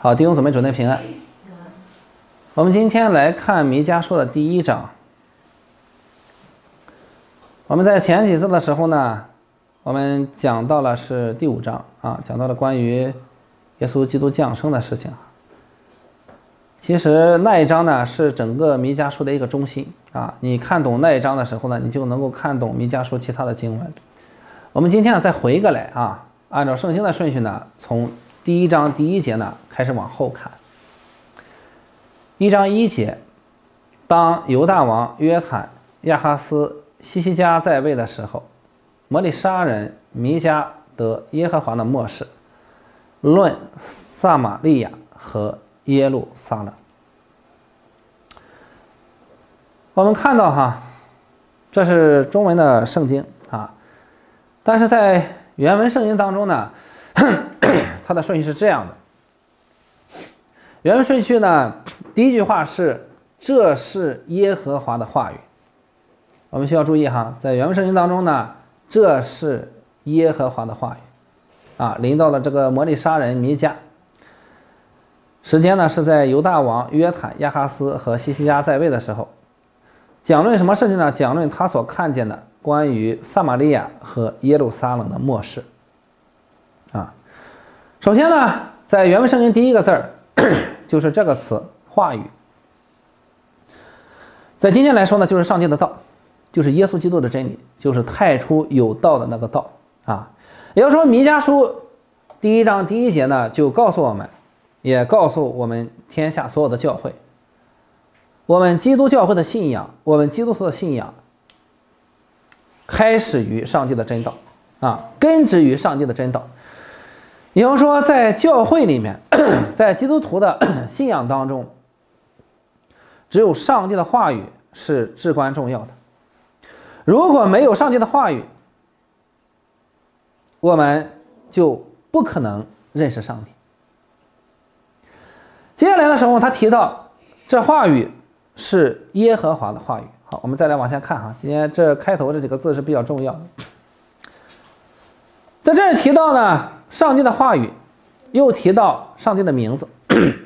好，弟兄姊妹，主内平安。我们今天来看弥迦书的第1章。我们在前几次的时候呢，我们讲到了是第5章啊，讲到了关于耶稣基督降生的事情。其实那一章呢是整个弥迦书的一个中心啊，你看懂那一章的时候呢，你就能够看懂弥迦书其他的经文。我们今天再回过来啊，按照圣经的顺序呢，从第1章第1节呢开始往后看。1章1节，当犹大王约坦、亚哈斯、西西家在位的时候，摩利沙人弥迦得耶和华的默示，论撒玛利亚和耶路撒冷。我们看到哈，这是中文的圣经啊，但是在原文圣经当中呢，它的顺序是这样的。原文顺序呢，第一句话是这是耶和华的话语。我们需要注意哈，在原文圣经当中呢，这是耶和华的话语啊，临到了这个摩利沙人弥迦。时间呢是在犹大王约坦、亚哈斯和西西家在位的时候，讲论什么事情呢？讲论他所看见的关于撒玛利亚和耶路撒冷的默示啊。首先呢，在原文圣经第一个字儿就是这个词话语，在今天来说呢，就是上帝的道，就是耶稣基督的真理，就是太初有道的那个道啊。也就是说，弥迦书第1章第1节呢，就告诉我们，也告诉我们天下所有的教会，我们基督教会的信仰，我们基督徒的信仰开始于上帝的真道啊，根植于上帝的真道。也就是说，在教会里面，在基督徒的信仰当中，只有上帝的话语是至关重要的。如果没有上帝的话语，我们就不可能认识上帝。接下来的时候，他提到这话语是耶和华的话语。好，我们再来往下看哈。今天这开头这几个字是比较重要的。在这里提到呢，上帝的话语，又提到上帝的名字。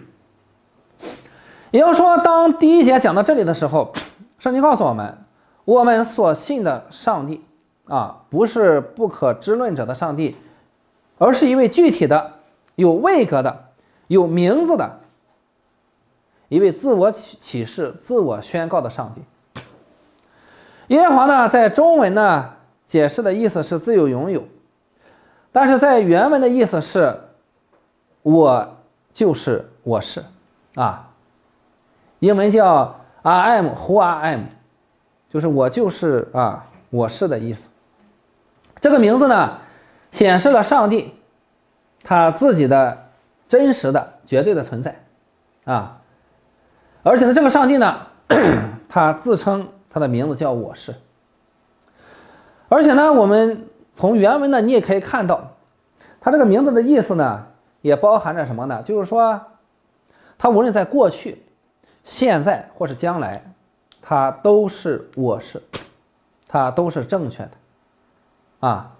也就是说，当第1节讲到这里的时候，圣经告诉我们，我们所信的上帝啊，不是不可知论者的上帝，而是一位具体的、有位格的、有名字的一位自我启示、自我宣告的上帝。耶和华呢，在中文呢解释的意思是自由拥有，但是在原文的意思是我就是我是啊，英文叫 I am who I am， 就是我就是啊我是的意思。这个名字呢显示了上帝他自己的真实的绝对的存在啊，而且呢这个上帝呢他自称他的名字叫我是。而且呢我们从原文呢你也可以看到，他这个名字的意思呢也包含着什么呢？就是说他无论在过去、现在或是将来，他都是我是，他都是正确的啊。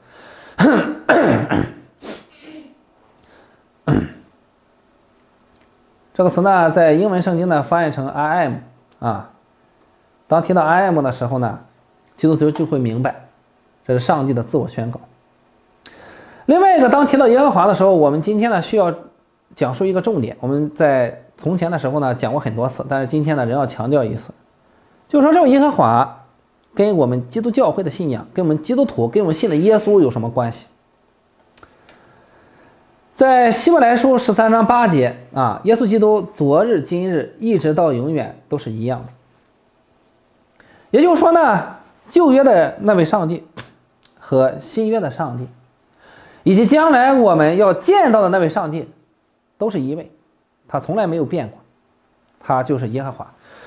这个词呢在英文圣经呢翻译成 I am 啊，当提到 I am 的时候呢，基督徒就会明白这是上帝的自我宣告。另外一个，当提到耶和华的时候，我们今天呢需要讲述一个重点。我们在从前的时候呢讲过很多次，但是今天呢仍要强调一次，就是说这个耶和华跟我们基督教会的信仰，跟我们基督徒，跟我们信的耶稣有什么关系？在希伯来书13章8节啊，耶稣基督昨日今日一直到永远都是一样的。也就是说呢，旧约的那位上帝和新约的上帝，以及将来我们要见到的那位上帝都是一位，他从来没有变过，他就是耶和华。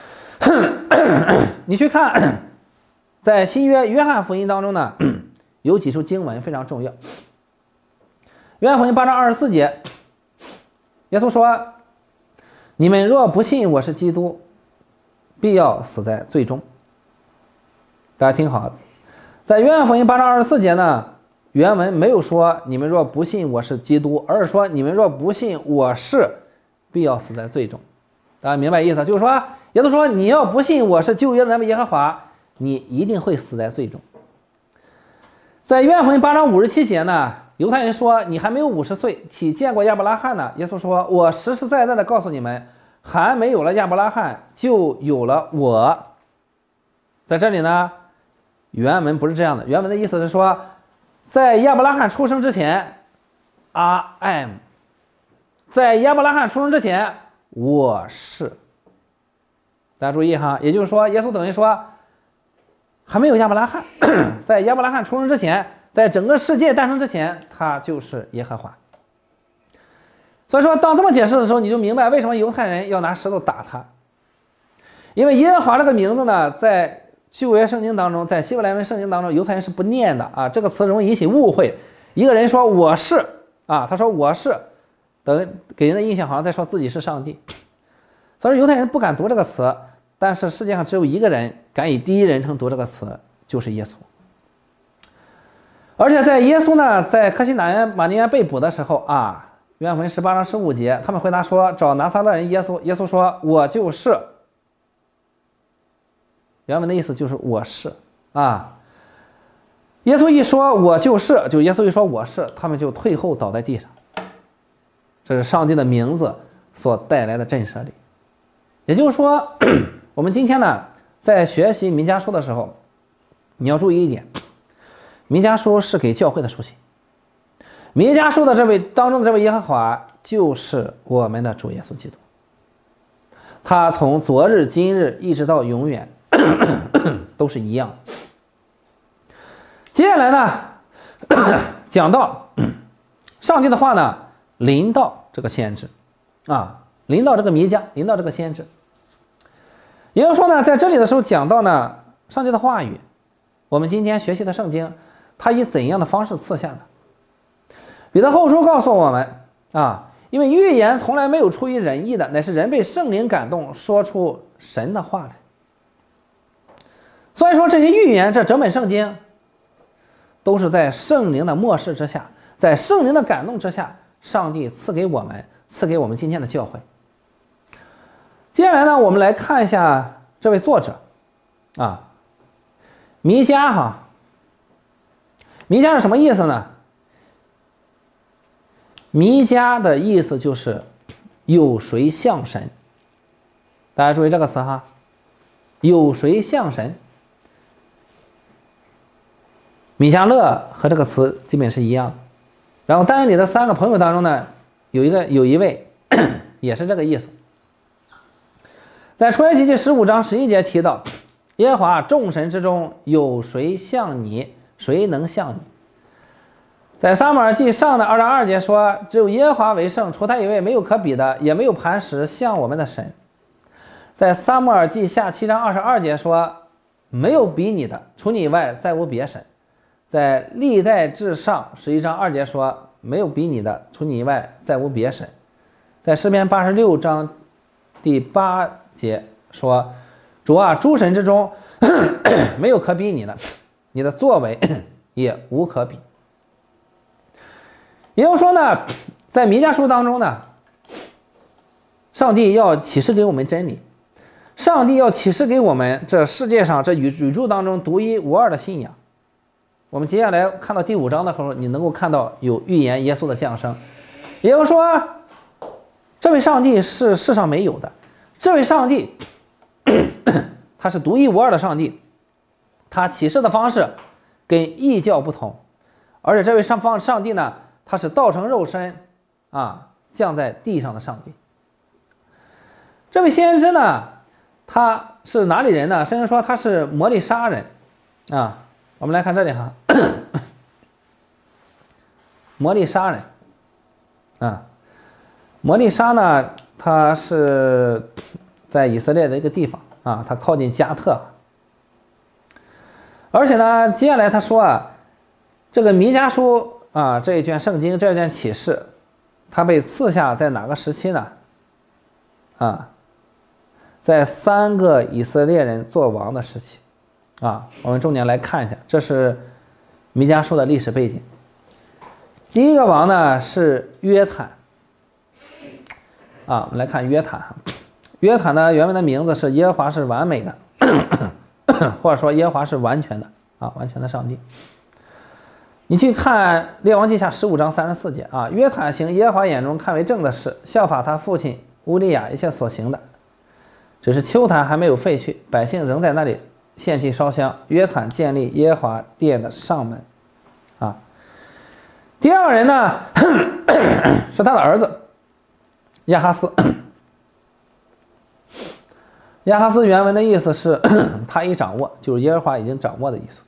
你去看在新约约翰福音当中呢，有几处经文非常重要。约翰福音8章24节，耶稣说，你们若不信我是基督，必要死在罪中。大家听好，在约翰福音8章24节呢，原文没有说你们若不信我是基督，而是说你们若不信我是必要死在罪中。大家明白意思？就是说，耶稣说，你要不信我是旧约的那位耶和华，你一定会死在罪中。在约翰福音8章57节呢，犹太人说，你还没有50岁，岂见过亚伯拉罕呢？耶稣说，我实实在在的告诉你们，还没有了亚伯拉罕，就有了我。在这里呢，原文不是这样的，原文的意思是说，在亚伯拉罕出生之前 I am， 在亚伯拉罕出生之前我是。大家注意哈，也就是说，耶稣等于说还没有亚伯拉罕，在亚伯拉罕出生之前，在整个世界诞生之前，他就是耶和华。所以说，当这么解释的时候，你就明白为什么犹太人要拿石头打他。因为耶和华这个名字呢，在旧约圣经当中，在希伯来文圣经当中，犹太人是不念的啊，这个词容易引起误会。一个人说我是啊，他说我是，等给人的印象好像在说自己是上帝。所以犹太人不敢读这个词，但是世界上只有一个人敢以第一人称读这个词，就是耶稣。而且在耶稣呢，在克西马尼园被捕的时候啊，约翰福音18章15节，他们回答说找拿撒勒人耶稣。耶稣说我就是。原文的意思就是我是啊。耶稣一说我就是，就耶稣一说我是，他们就退后倒在地上。这是上帝的名字所带来的震慑力。也就是说，我们今天呢，在学习弥迦书的时候，你要注意一点，弥迦书是给教会的书信。弥迦书的当中的这位耶和华就是我们的主耶稣基督，他从昨日今日一直到永远都是一样的。接下来呢，讲到上帝的话呢临到这个先知啊，临到这个弥迦，临到这个先知。也就是说呢，在这里的时候讲到呢，上帝的话语，我们今天学习的圣经，它以怎样的方式赐下的？彼得后书告诉我们啊，因为预言从来没有出于人意的，乃是人被圣灵感动，说出神的话来。所以说这些预言，这整本圣经都是在圣灵的默示之下，在圣灵的感动之下，上帝赐给我们今天的教会。接下来呢，我们来看一下这位作者啊，弥迦哈。弥迦是什么意思呢？弥迦的意思就是有谁像神。大家注意这个词哈，有谁像神。米迦勒和这个词基本是一样的。然后单元里的3个朋友当中呢，有一位也是这个意思。在出埃及记15章11节提到，耶和华众神之中有谁像你？谁能像你？在撒母耳记上的2章2节说，只有耶和华为圣，除他以外没有可比的，也没有磐石像我们的神。在撒母耳记下7章22节说，没有比你的，除你以外再无别神。在历代志上11章2节说，没有比你的，除你以外再无别神。在诗篇86章第8节说，主啊，诸神之中没有可比你的，你的作为也无可比。也就是说呢，在弥迦书当中呢，上帝要启示给我们真理，上帝要启示给我们这世界上这宇宙当中独一无二的信仰。我们接下来看到第5章的时候，你能够看到有预言耶稣的降生。也就是说，这位上帝是世上没有的，这位上帝他是独一无二的上帝，他启示的方式跟异教不同，而且这位上帝呢，他是道成肉身啊，降在地上的上帝。这位先知呢，他是哪里人呢？圣经说他是摩利沙人啊。我们来看这里哈，摩利沙人啊，摩利沙呢，他是在以色列的一个地方啊，他靠近加特。而且呢，接下来他说啊，这个弥迦书啊，这一卷圣经，这一卷启示，它被赐下在哪个时期呢？啊，在3个以色列人做王的时期。啊，我们重点来看一下，这是弥迦书的历史背景。第一个王呢是约坦， 啊，我们来看约坦。约坦的原文的名字是耶和华是完美的，或者说耶和华是完全的啊，完全的上帝。你去看列王记下15章34节啊，约坦行耶和华眼中看为正的事，效法他父亲乌利亚一切所行的，只是丘坛还没有废去，百姓仍在那里献祭烧香。约坦建立耶和华殿的上门啊。第二个人呢是他的儿子亚哈斯。亚哈斯原文的意思是他已掌握，就是耶和华已经掌握的意思。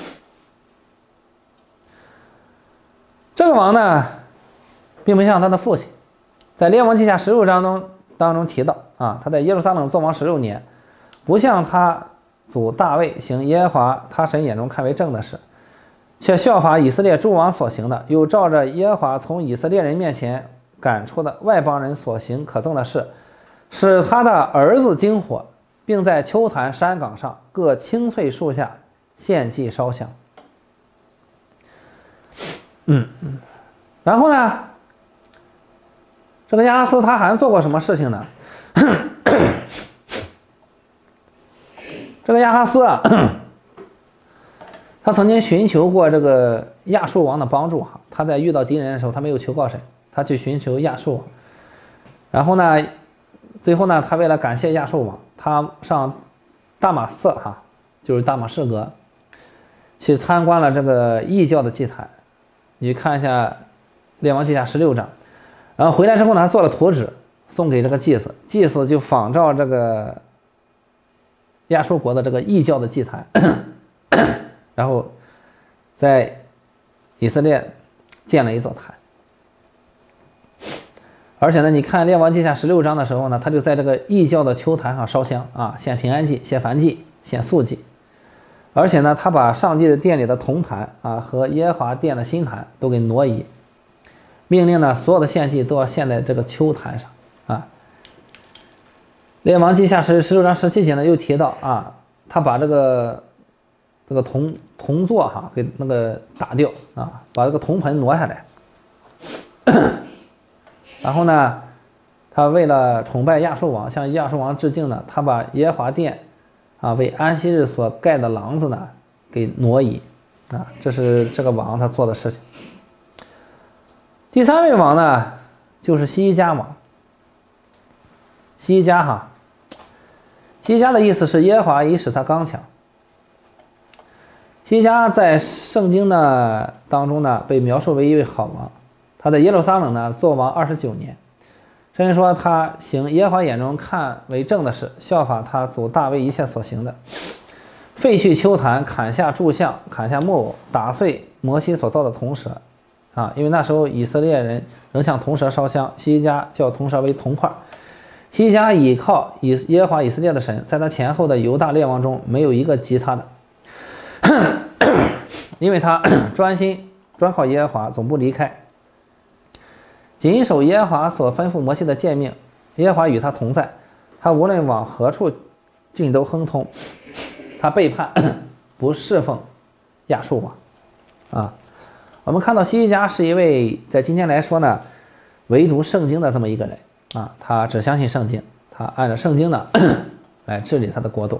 这个王呢并不像他的父亲，在列王记下16章当中提到啊，他在耶路撒冷作王16年，不像他祖大卫行耶和华他神眼中看为正的事，却效法以色列诸王所行的，又照着耶和华从以色列人面前赶出的外邦人所行可憎的事，使他的儿子经火，并在丘坛山岗上各青翠树下献祭烧香。然后呢，这个亚哈斯他还做过什么事情呢？这个亚哈斯啊，他曾经寻求过这个亚述王的帮助哈。他在遇到敌人的时候，他没有求告神，他去寻求亚述王。然后呢，最后呢，他为了感谢亚述王，他上大马色哈，就是大马士革，去参观了这个异教的祭坛。你看一下列王记下16章，然后回来之后呢，他做了图纸送给这个祭司，祭司就仿照这个亚述国的这个异教的祭坛，然后在以色列建了一座坛。而且呢，你看列王记下16章的时候呢，他就在这个异教的丘坛上烧香啊，献平安祭、献燔祭、献素祭。而且呢，他把上帝的殿里的铜坛啊和耶和华殿的新坛都给挪移，命令呢所有的献祭都要献在这个丘坛上啊。列王记下16章17节呢又提到啊，他把这个铜座哈给那个打掉啊，把这个铜盆挪下来。然后呢，他为了崇拜亚述王，向亚述王致敬呢，他把耶和华殿啊为安息日所盖的廊子呢给挪移啊，这是这个王他做的事情。第三位王呢就是西家王。西家哈，西家的意思是耶和华已使他刚强。西家在圣经呢当中呢被描述为一位好王，他在耶路撒冷呢做王29年。圣经说他行耶和华眼中看为正的事，效法他祖大卫一切所行的，废去丘坛，砍下柱像，砍下木偶，打碎摩西所造的铜蛇啊，因为那时候以色列人仍向铜蛇烧香，西家叫铜蛇为铜块。西家倚靠耶和华以色列的神，在他前后的犹大列王中没有一个及他的，因为他专靠耶和华，总不离开，谨守耶和华所吩咐摩西的诫命，耶和华与他同在，他无论往何处尽都亨通。他背叛不侍奉亚述王啊。我们看到西家是一位在今天来说呢唯独圣经的这么一个人啊，他只相信圣经，他按照圣经呢来治理他的国度。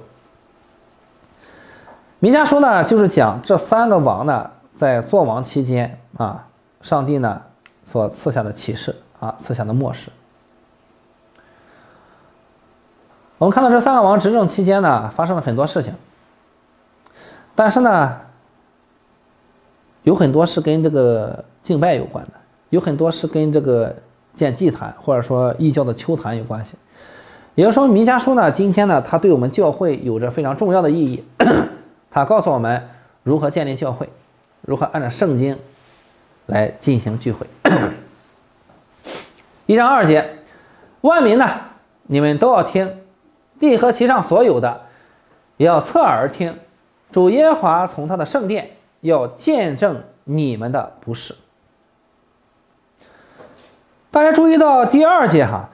弥迦书呢就是讲这三个王呢在作王期间啊，上帝呢所赐下的启示啊，赐下的默示。我们看到这三个王执政期间呢发生了很多事情，但是呢有很多是跟这个敬拜有关的，有很多是跟这个建祭坛或者说异教的丘坛有关系。也就是说弥迦书呢今天呢它对我们教会有着非常重要的意义，它告诉我们如何建立教会，如何按照圣经来进行聚会。1章2节，万民呢你们都要听，地和其上所有的也要侧耳听，主耶和华从他的圣殿要见证你们的不是。大家注意到第2节哈，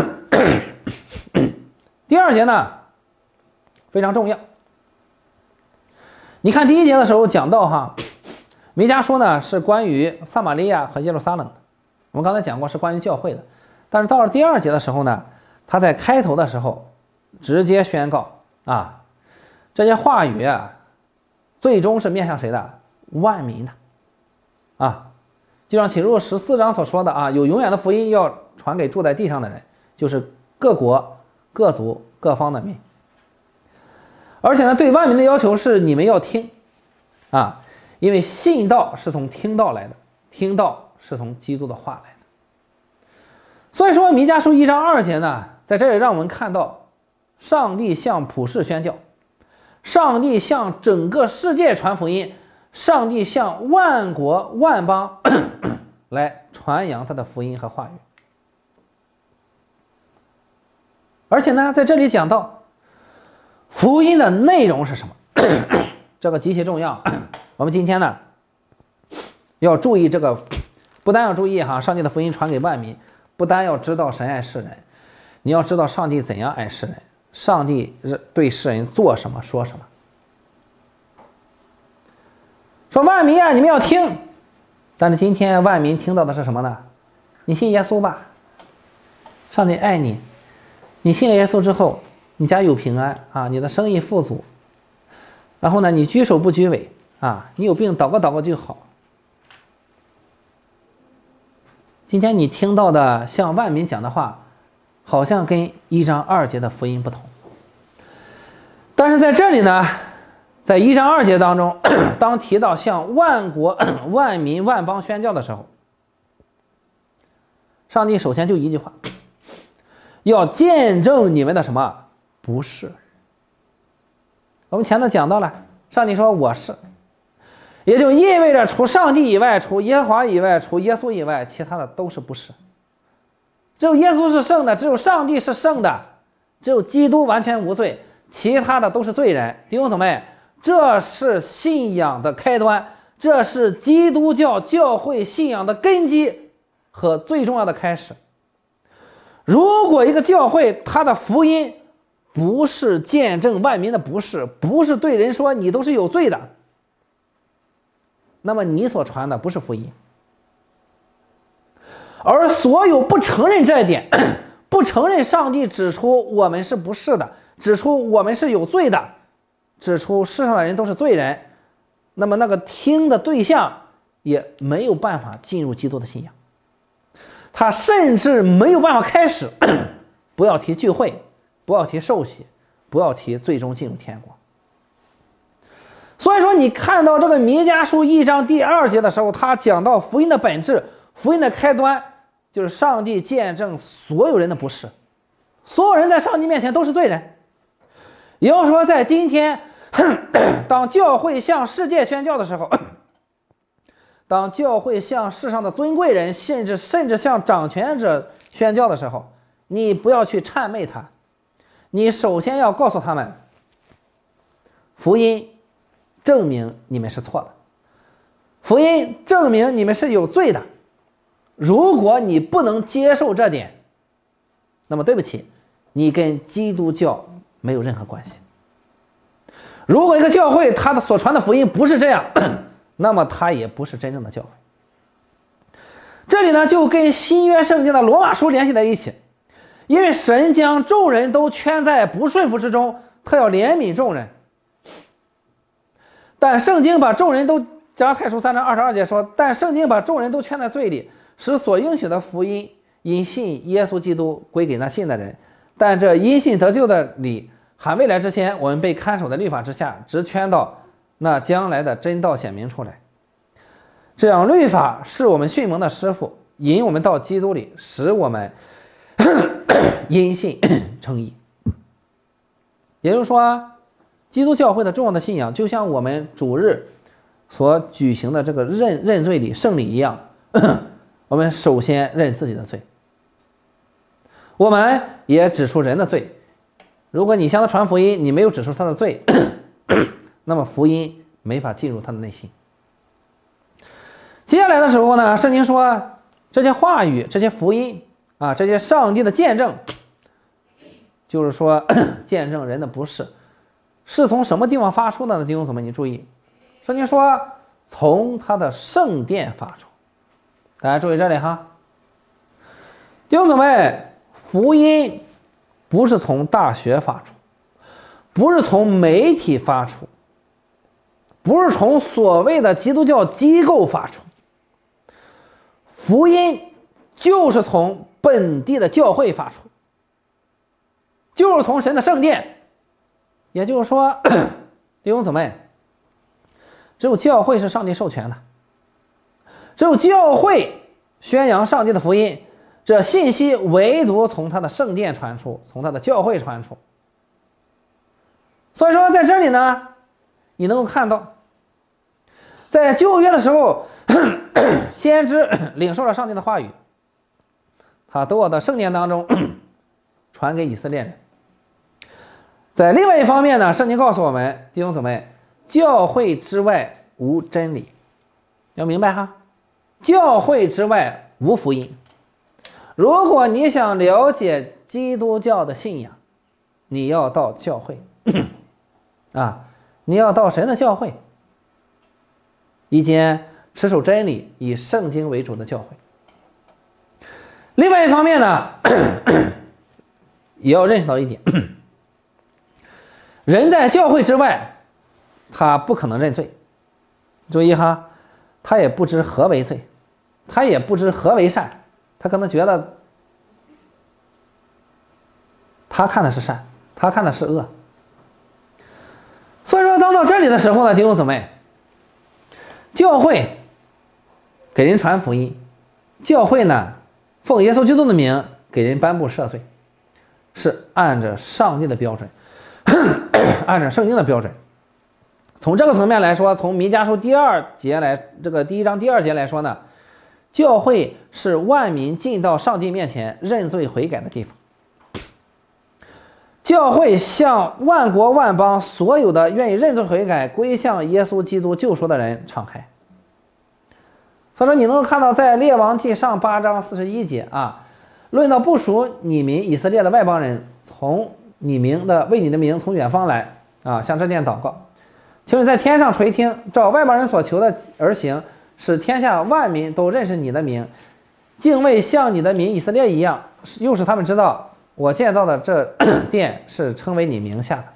第2节呢非常重要。你看第1节的时候讲到哈，弥迦书呢是关于撒玛利亚和耶路撒冷的，我们刚才讲过是关于教会的。 但是到了第2节的时候呢，他在开头的时候直接宣告啊，这些话语啊，最终是面向谁的？万民的啊。就像启示录14章所说的啊，有永远的福音要传给住在地上的人，就是各国、各族、各方的民。而且呢，对万民的要求是你们要听啊，因为信道是从听道来的，听道是从基督的话来的。所以说弥迦书1章2节呢，在这里让我们看到上帝向普世宣教，上帝向整个世界传福音，上帝向万国万邦来传扬他的福音和话语。而且呢，在这里讲到福音的内容是什么，这个极其重要。我们今天呢要注意这个，不单要注意上帝的福音传给万民，不单要知道神爱世人，你要知道上帝怎样爱世人，上帝对世人做什么说什么。说万民啊，你们要听，但是今天万民听到的是什么呢？你信耶稣吧，上帝爱你，你信了耶稣之后，你家有平安啊，你的生意富足，然后呢，你居首不居尾啊，你有病祷告就好。今天你听到的向万民讲的话，好像跟1章2节的福音不同。但是在这里呢，在1章2节当中，当提到向万国万民万邦宣教的时候，上帝首先就一句话，要见证你们的什么？不是。我们前头讲到了，上帝说我是，也就意味着除上帝以外，除耶和华以外，除耶稣以外，其他的都是不是。只有耶稣是圣的，只有上帝是圣的，只有基督完全无罪，其他的都是罪人。弟兄姊妹，这是信仰的开端，这是基督教教会信仰的根基和最重要的开始。如果一个教会它的福音不是见证万民的不是对人说你都是有罪的，那么你所传的不是福音。而所有不承认这一点，不承认上帝指出我们是不是的，指出我们是有罪的，指出世上的人都是罪人，那么那个听的对象也没有办法进入基督的信仰，他甚至没有办法开始，不要提聚会，不要提受洗，不要提最终进入天国。所以说你看到这个弥迦书1章第2节的时候，他讲到福音的本质，福音的开端就是上帝见证所有人的不是，所有人在上帝面前都是罪人。也就是说在今天当教会向世界宣教的时候，当教会向世上的尊贵人甚至向掌权者宣教的时候，你不要去谄媚他，你首先要告诉他们，福音证明你们是错的，福音证明你们是有罪的。如果你不能接受这点，那么对不起，你跟基督教没有任何关系。如果一个教会他的所传的福音不是这样，那么他也不是真正的教会。这里呢就跟新约圣经的罗马书联系在一起，因为神将众人都圈在不顺服之中，他要怜悯众人。但圣经把众人都，加拉太书3章22节说，但圣经把众人都圈在罪里，使所应许的福音因信耶稣基督归给那信的人。但这因信得救的理还未来之前，我们被看守的律法之下，直圈到那将来的真道显明出来。这样律法是我们训蒙的师傅，引我们到基督里，使我们因信称义。也就是说，基督教会的重要的信仰就像我们主日所举行的这个认罪礼圣礼一样，我们首先认自己的罪，我们也指出人的罪。如果你向他传福音，你没有指出他的罪，那么福音没法进入他的内心。接下来的时候呢，圣经说这些话语，这些福音啊，这些上帝的见证，就是说见证人的不是，是从什么地方发出的呢？弟兄姊妹，你注意，圣经说从他的圣殿发出。大家注意这里哈， 弟兄姊妹，福音不是从大学发出，不是从媒体发出，不是从所谓的基督教机构发出，福音就是从本地的教会发出，就是从神的圣殿。也就是说，弟兄姊妹，只有教会是上帝授权的，只有教会宣扬上帝的福音，这信息唯独从他的圣殿传出，从他的教会传出。所以说在这里呢，你能够看到，在旧约的时候，先知领受了上帝的话语，他都要到圣殿当中传给以色列人。在另外一方面呢，圣经告诉我们，弟兄姊妹，教会之外无真理，要明白哈，教会之外无福音。如果你想了解基督教的信仰，你要到教会啊，你要到神的教会，一间持守真理、以圣经为主的教会。另外一方面呢，也要认识到一点，人在教会之外，他不可能认罪。注意哈，他也不知何为罪，他也不知何为善，他可能觉得他看的是善，他看的是恶。所以说，当到这里的时候呢，弟兄姊妹，教会给人传福音，教会呢奉耶稣基督的名给人颁布赦罪，是按着上帝的标准，按照圣经的标准。从这个层面来说，从弥迦书第1章第2节来说呢，教会是万民进到上帝面前认罪悔改的地方。教会向万国万邦所有的愿意认罪悔改归向耶稣基督救赎的人敞开。所以说你能够看到，在列王记上8章41节啊，论到不属你民以色列的外邦人，从你名的为你的名从远方来啊，向这殿祷告，请你在天上垂听，照外邦人所求的而行，使天下万民都认识你的名，敬畏像你的民以色列一样，又使他们知道我建造的这殿是称为你名下的。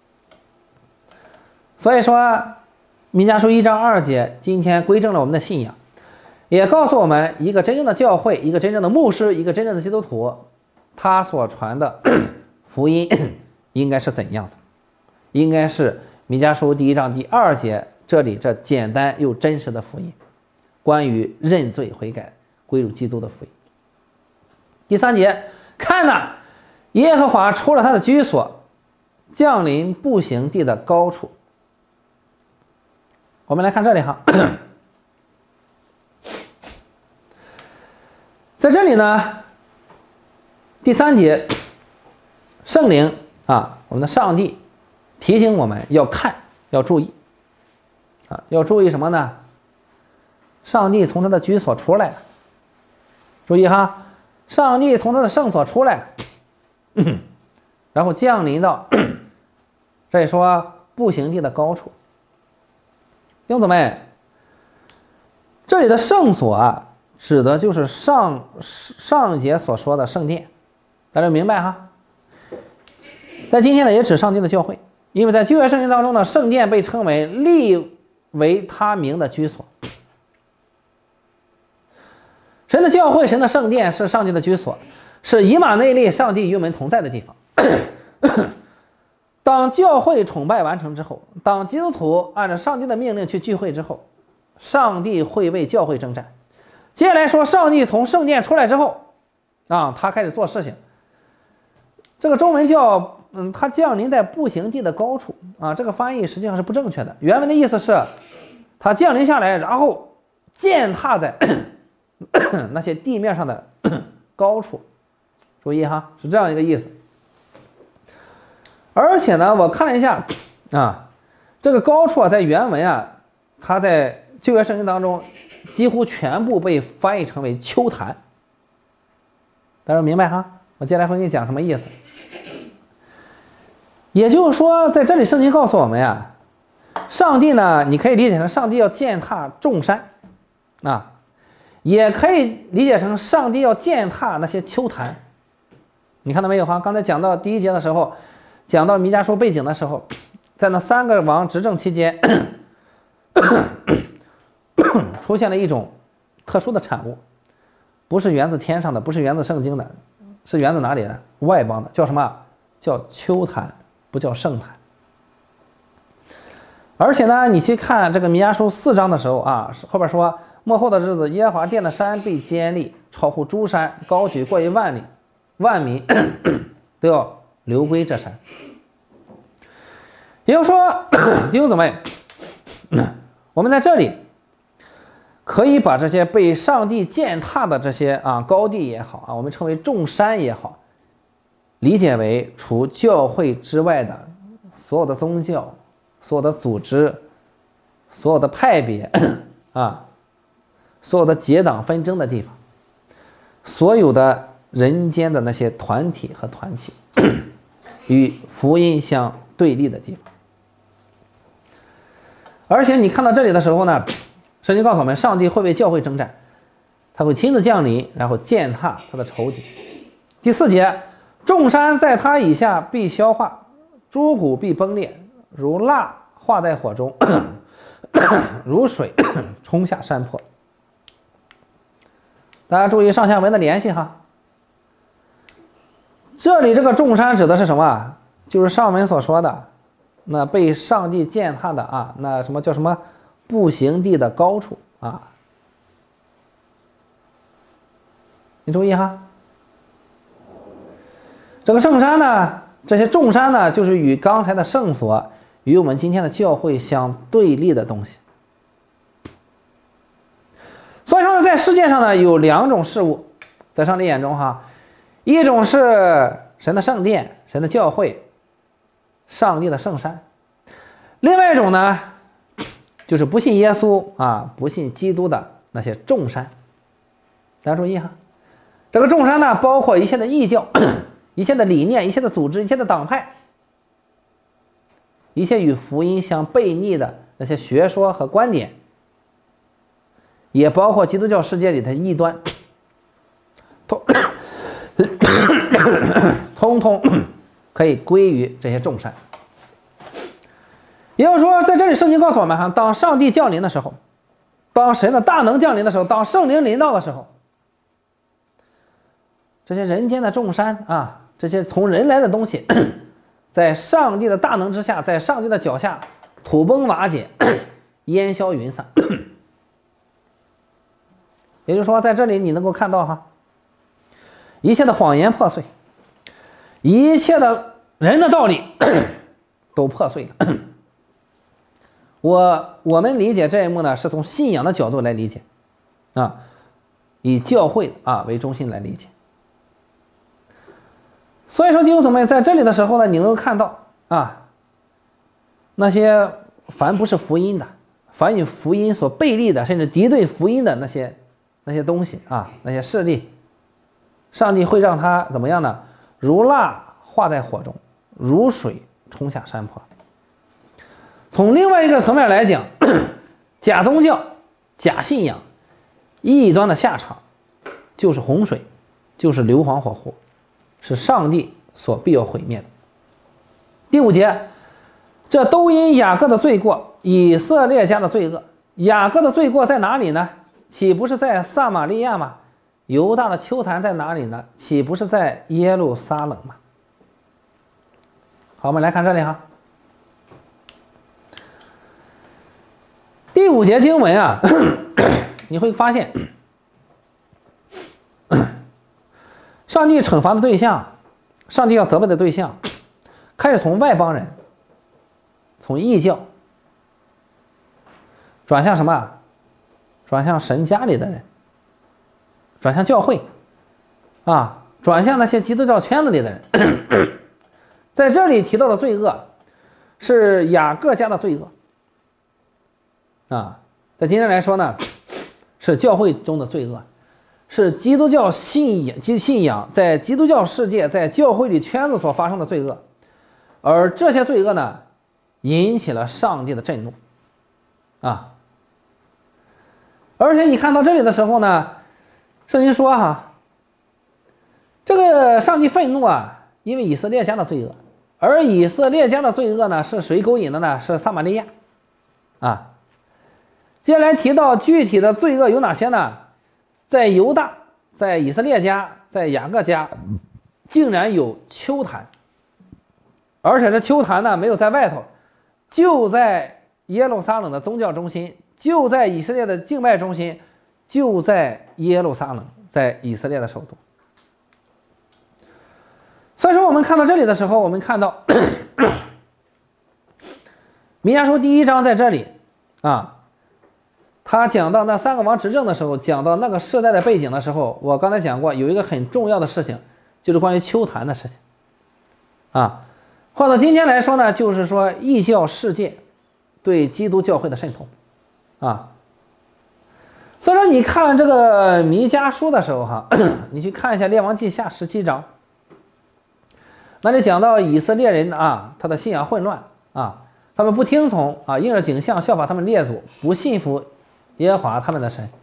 所以说弥迦书1章2节今天规正了我们的信仰，也告诉我们一个真正的教会，一个真正的牧师，一个真正的基督徒，他所传的福音应该是怎样的，应该是弥迦书1章第2节这里这简单又真实的福音，关于认罪悔改归入基督的福音。第3节，看哪，耶和华出了他的居所，降临步行地的高处。我们来看这里哈，在这里呢，第3节，圣灵啊，我们的上帝提醒我们要看，要注意啊，要注意什么呢？上帝从他的居所出来了，注意哈，上帝从他的圣所出来了，然后降临到这里说步行地的高处。弟兄姊妹，这里的圣所啊，指的就是上一节所说的圣殿，大家明白哈？在今天呢，也指上帝的教会，因为在旧约圣经当中呢，圣殿被称为立为他名的居所。神的教会，神的圣殿是上帝的居所，是以马内利，上帝与我们同在的地方。当教会崇拜完成之后，当基督徒按照上帝的命令去聚会之后，上帝会为教会征战。接下来说，上帝从圣殿出来之后啊，他开始做事情。这个中文叫他降临在步行地的高处啊，这个翻译实际上是不正确的。原文的意思是他降临下来，然后践踏在那些地面上的高处。注意哈，是这样一个意思。而且呢，我看了一下啊，这个高处啊，在原文啊，它在旧约圣经当中几乎全部被翻译成为丘坛。大家明白哈？我接下来会给你讲什么意思。也就是说，在这里圣经告诉我们呀，上帝呢，你可以理解成上帝要践踏众山啊， 也可以理解成上帝要践踏那些丘坛。你看到没有哈？刚才讲到第1节的时候，讲到弥迦书背景的时候，在那3个王执政期间出现了一种特殊的产物，不是源自天上的，不是源自圣经的，是源自哪里的？外邦的，叫什么？叫丘坛，不叫圣坛。而且呢，你去看这个弥迦书4章的时候啊，后边说末后的日子，耶和华殿的山被坚立，超乎诸山，高举过于万里，万民都要流归这山。也就是说，弟兄姊妹，我们在这里可以把这些被上帝践踏的这些高地也好啊，我们称为众山也好，理解为除教会之外的所有的宗教、所有的组织、所有的派别啊，所有的结党纷争的地方，所有的人间的那些团体和团体与福音相对立的地方。而且你看到这里的时候呢，圣经告诉我们，上帝会为教会征战，他会亲自降临，然后践踏他的仇敌。第4节，众山在他以下必消化，诸谷必崩裂，如蜡化在火中如水冲下山坡。大家注意上下文的联系哈，这里这个众山指的是什么？就是上文所说的那被上帝践踏的啊，那什么叫什么步行地的高处啊？你注意哈，这个圣山呢，这些众山呢，就是与刚才的圣所与我们今天的教会相对立的东西。所以说呢，在世界上呢，有2种事物，在上帝眼中哈，一种是神的圣殿、神的教会、上帝的圣山，另外一种呢，就是不信耶稣啊、不信基督的那些众山。大家注意哈，这个众山呢，包括一切的异教、一切的理念、一切的组织、一切的党派，一切与福音相背逆的那些学说和观点，也包括基督教世界里的异端，通通可以归于这些众山。也就是说，在这里圣经告诉我们哈，当上帝降临的时候，当神的大能降临的时候，当圣灵临到的时候，这些人间的众山啊，这些从人来的东西，在上帝的大能之下，在上帝的脚下土崩瓦解，烟消云散。也就是说，在这里你能够看到哈，一切的谎言破碎，一切的人的道理都破碎了。我们理解这一幕呢，是从信仰的角度来理解啊，以教会啊为中心来理解。所以说弟兄姊妹，在这里的时候呢，你能够看到啊，那些凡不是福音的，凡与福音所背离的，甚至敌对福音的那些东西啊，那些势力，上帝会让它怎么样呢？如蜡化在火中，如水冲下山坡。从另外一个层面来讲，假宗教、假信仰、异端的下场，就是洪水，就是硫磺火湖，是上帝所必要毁灭的。第5节，这都因雅各的罪过，以色列家的罪恶。雅各的罪过在哪里呢？岂不是在撒玛利亚吗？犹大的丘坛在哪里呢？岂不是在耶路撒冷吗？好，我们来看这里哈。第5节经文啊，你会发现，上帝惩罚的对象，上帝要责备的对象，开始从外邦人，从异教，转向什么？转向神家里的人，转向教会，啊，转向那些基督教圈子里的人。在这里提到的罪恶，是雅各家的罪恶。啊，在今天来说呢，是教会中的罪恶，是基督教信仰在基督教世界在教会里圈子所发生的罪恶，而这些罪恶呢，引起了上帝的震怒，啊， 而且你看到这里的时候呢，圣经说哈，这个上帝愤怒啊，因为以色列家的罪恶，而以色列家的罪恶呢，是谁勾引的呢？是撒玛利亚啊。接下来提到具体的罪恶有哪些呢？在犹大，在以色列家，在雅各家，竟然有丘坛，而且这丘坛呢没有在外头，就在耶路撒冷的宗教中心，就在以色列的敬拜中心，就在耶路撒冷，在以色列的首都。所以说我们看到这里的时候，我们看到弥迦书第1章在这里啊，他讲到那3个王执政的时候，讲到那个世代的背景的时候，我刚才讲过有一个很重要的事情，就是关于丘坛的事情啊。换到今天来说呢，就是说异教世界对基督教会的渗透啊。所以说你看这个弥迦书的时候哈，你去看一下列王记下17章，那里讲到以色列人啊，他的信仰混乱啊，他们不听从啊，应着景象效法他们列祖，不信服耶和华他们的神。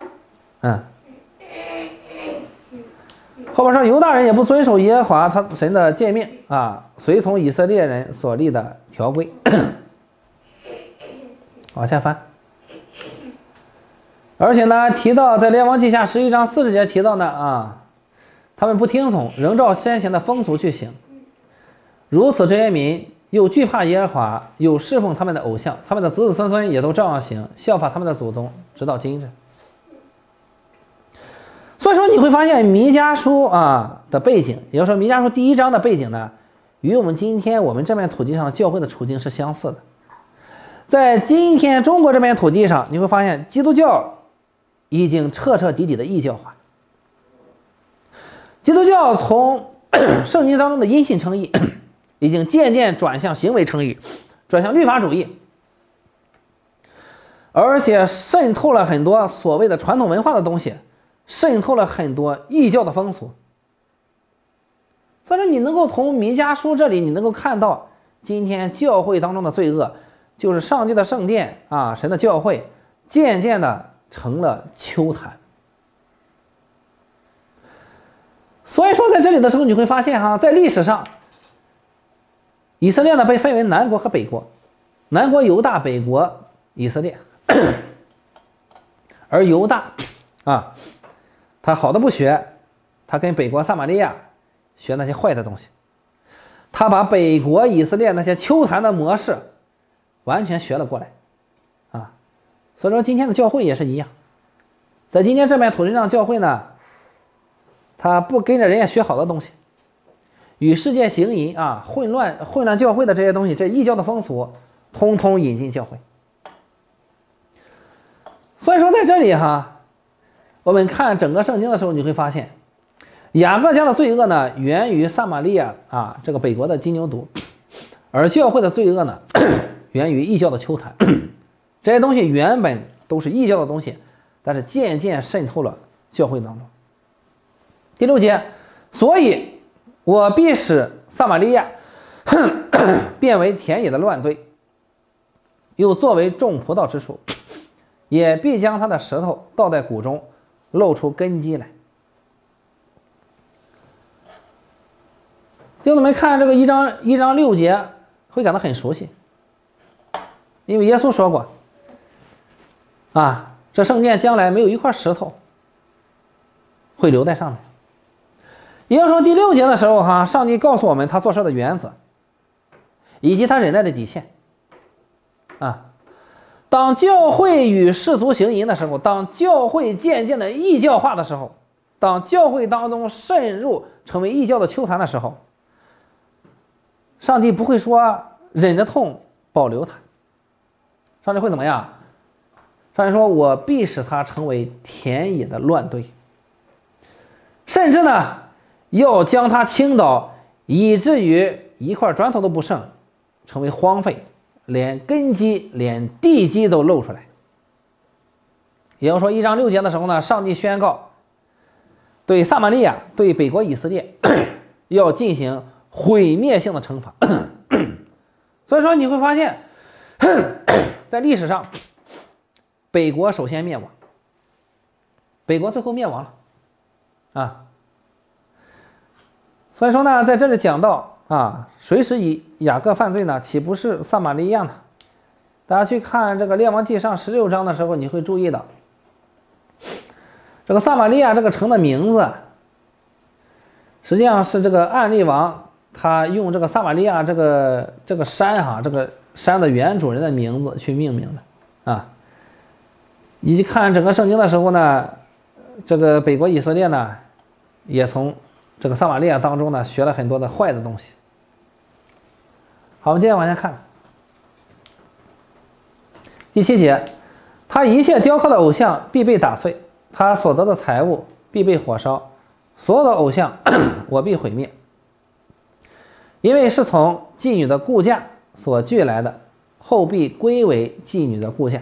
后边说犹大人也不遵守耶和华他神的诫命啊，随从以色列人所立的条规。往下翻。而且呢，提到在列王记下11章40节提到呢啊，他们不听从，仍照先前的风俗去行。如此这些民又惧怕耶和华，又侍奉他们的偶像，他们的子子孙孙也都照样行，效法他们的祖宗，直到今日。所以说你会发现弥迦书啊的背景，也就是说弥迦书第1章的背景呢，与我们今天我们这片土地上教会的处境是相似的。在今天中国这片土地上，你会发现基督教已经彻彻底底的异教化。基督教从圣经当中的因信称义，已经渐渐转向行为称义，转向律法主义，而且渗透了很多所谓的传统文化的东西，渗透了很多异教的风俗。所以说你能够从弥迦书这里，你能够看到今天教会当中的罪恶，就是上帝的圣殿啊，神的教会渐渐的成了丘坛。所以说在这里的时候你会发现哈，在历史上以色列呢被分为南国和北国，南国犹大，北国以色列。而犹大啊，他好的不学，他跟北国撒玛利亚学那些坏的东西，他把北国以色列那些丘坛的模式完全学了过来啊。所以说今天的教会也是一样，在今天这片土地上教会呢，他不跟着人家学好的东西，与世界行淫啊，混乱教会的这些东西，这异教的风俗通通引进教会。所以说在这里哈，我们看整个圣经的时候，你会发现雅各家的罪恶呢源于撒玛利亚啊这个北国的金牛犊，而教会的罪恶呢源于异教的丘坛。这些东西原本都是异教的东西，但是渐渐渗透了教会当中。第6节，所以我必使撒玛利亚变为田野的乱堆，又作为种葡萄之树，也必将他的石头倒在谷中，露出根基来。弟兄们看这个1章6节会感到很熟悉，因为耶稣说过啊，这圣殿将来没有一块石头会留在上面。也就是说第6节的时候哈，上帝告诉我们他做事的原则以及他忍耐的底线啊。当教会与世俗行淫的时候，当教会渐渐的异教化的时候，当教会当中渗入成为异教的丘坛的时候，上帝不会说忍着痛保留它，上帝会怎么样？上帝说我必使它成为田野的乱堆，甚至呢要将它倾倒，以至于一块砖头都不剩，成为荒废，连根基连地基都露出来。也就是说1章6节的时候呢，上帝宣告对撒玛利亚对北国以色列要进行毁灭性的惩罚。所以说你会发现在历史上北国首先灭亡， 北国最后灭亡了啊。所以说呢，在这里讲到啊，谁使雅各犯罪呢？岂不是撒玛利亚呢？大家去看这个列王纪上16章的时候，你会注意到，这个撒玛利亚这个城的名字，实际上是这个暗利王他用这个撒玛利亚这个山哈，这个山的原主人的名字去命名的啊。你看整个圣经的时候呢，这个北国以色列呢，也从这个撒玛利亚当中呢学了很多的坏的东西。好，我们接着往下看。第7节，他一切雕刻的偶像必被打碎，他所得的财物必被火烧，所有的偶像我必毁灭，因为是从妓女的雇价所聚来的，后必归为妓女的雇价。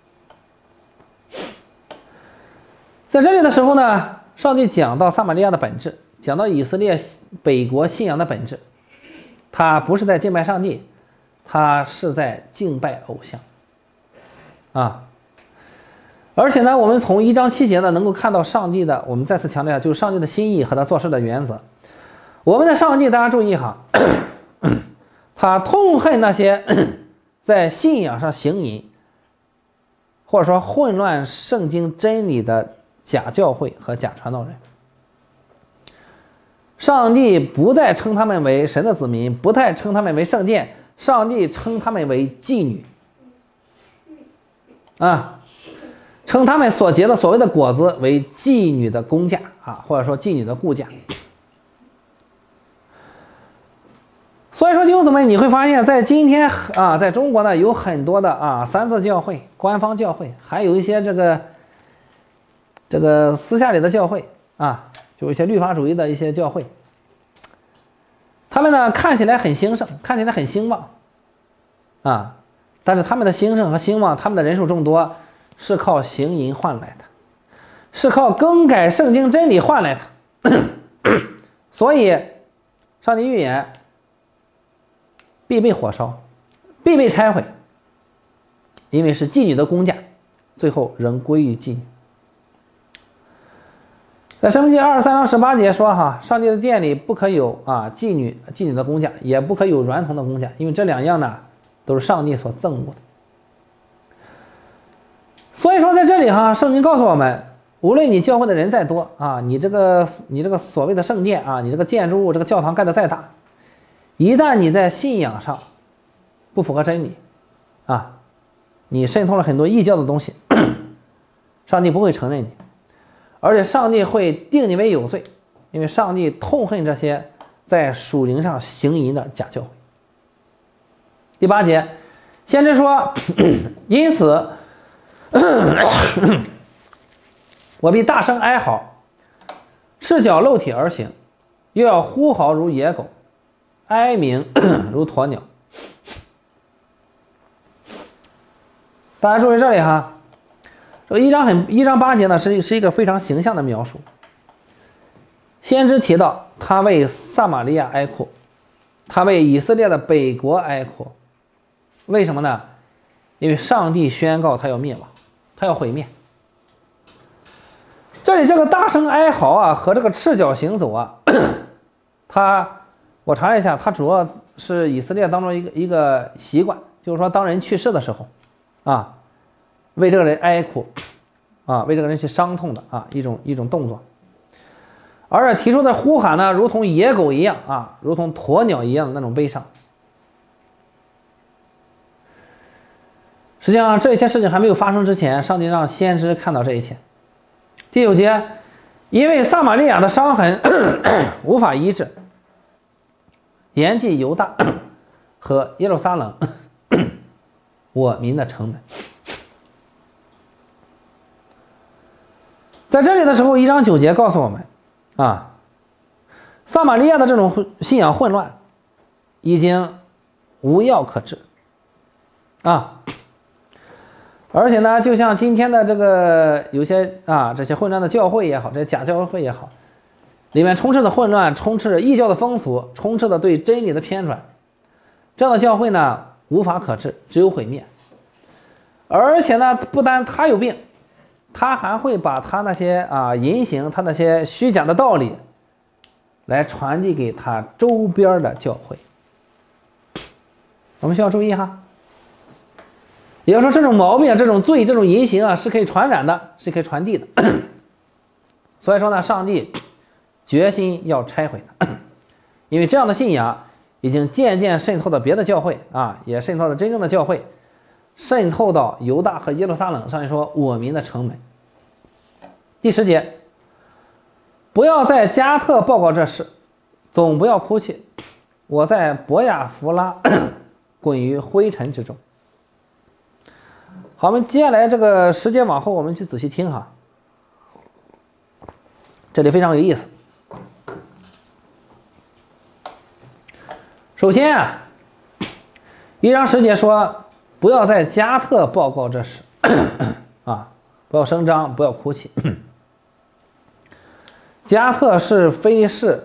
在这里的时候呢，上帝讲到撒玛利亚的本质，讲到以色列北国信仰的本质，他不是在敬拜上帝，他是在敬拜偶像啊。而且呢，我们从1章7节呢能够看到上帝的，我们再次强调，就是上帝的心意和他做事的原则。我们的上帝，大家注意哈，他痛恨那些在信仰上行淫，或者说混乱圣经真理的假教会和假传道人。上帝不再称他们为神的子民，不再称他们为圣殿，上帝称他们为妓女啊，称他们所结的所谓的果子为妓女的工价啊，或者说妓女的雇价。所以说弟兄姊妹，你会发现在今天啊，在中国呢有很多的三字教会、官方教会，还有一些这个私下里的教会啊，就一些律法主义的一些教会，他们呢看起来很兴盛，看起来很兴旺啊，但是他们的兴盛和兴旺，他们的人数众多，是靠行淫换来的，是靠更改圣经真理换来的。所以上帝预言必被火烧，必被拆毁，因为是妓女的工价，最后仍归于妓女。在申命记23章18节说哈，上帝的殿里不可有妓女的工价，也不可有娈童的工价，因为这两样呢都是上帝所憎恶的。所以说在这里哈，圣经告诉我们，无论你教会的人再多啊，你这个所谓的圣殿啊，你这个建筑物这个教堂盖得再大，一旦你在信仰上不符合真理啊，你渗透了很多异教的东西，上帝不会承认你，而且上帝会定你为有罪，因为上帝痛恨这些在属灵上行淫的假教会。第8节，先知说，因此我必大声哀嚎，赤脚露体而行，又要呼嚎如野狗，哀鸣如鸵鸟。大家注意这里哈，这个1章8节呢是一个非常形象的描述。先知提到他为撒玛利亚哀哭，他为以色列的北国哀哭，为什么呢？因为上帝宣告他要灭亡，他要毁灭。这里这个大声哀嚎啊和这个赤脚行走啊，我查了一下，它主要是以色列当中一个习惯，就是说当人去世的时候啊，为这个人哀哭啊，为这个人去伤痛的一种动作。而且提出的呼喊呢，如同野狗一样啊，如同鸵鸟一样的那种悲伤。实际上这些事情还没有发生之前，上帝让先知看到这一切。第9节，因为撒玛利亚的伤痕无法医治，延及犹大和耶路撒冷我民的城门。在这里的时候，1章9节告诉我们撒玛利亚的这种信仰混乱已经无药可治而且呢，就像今天的这个有些这些混乱的教会也好，这些假教会也好，里面充斥着混乱，充斥着异教的风俗，充斥着对真理的偏转，这样的教会呢无法可治，只有毁灭。而且呢，不单他有病， 他还会把他那些言行，他那些虚假的道理，来传递给他周边的教会。我们需要注意哈。也就是说，这种毛病、这种罪、这种言行是可以传染的，是可以传递的。所以说呢，上帝决心要拆毁它，因为这样的信仰已经渐渐渗透到别的教会也渗透到真正的教会，渗透到犹大和耶路撒冷。上帝说我民的城门。第10节，不要在加特报告这事，总不要哭泣，我在伯亚弗拉滚于灰尘之中。好，我们接下来这个10节往后我们去仔细听哈，这里非常有意思。首先1章10节说不要在加特报告这事不要声张，不要哭泣。加特是非利士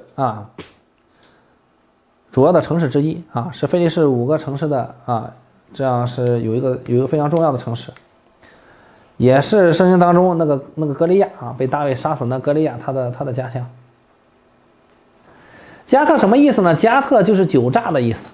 主要的城市之一是非利士5个城市的这样是有一个非常重要的城市，也是圣经当中那个歌利亚被大卫杀死那歌利亚他的家乡。加特什么意思呢？加特就是酒榨的意思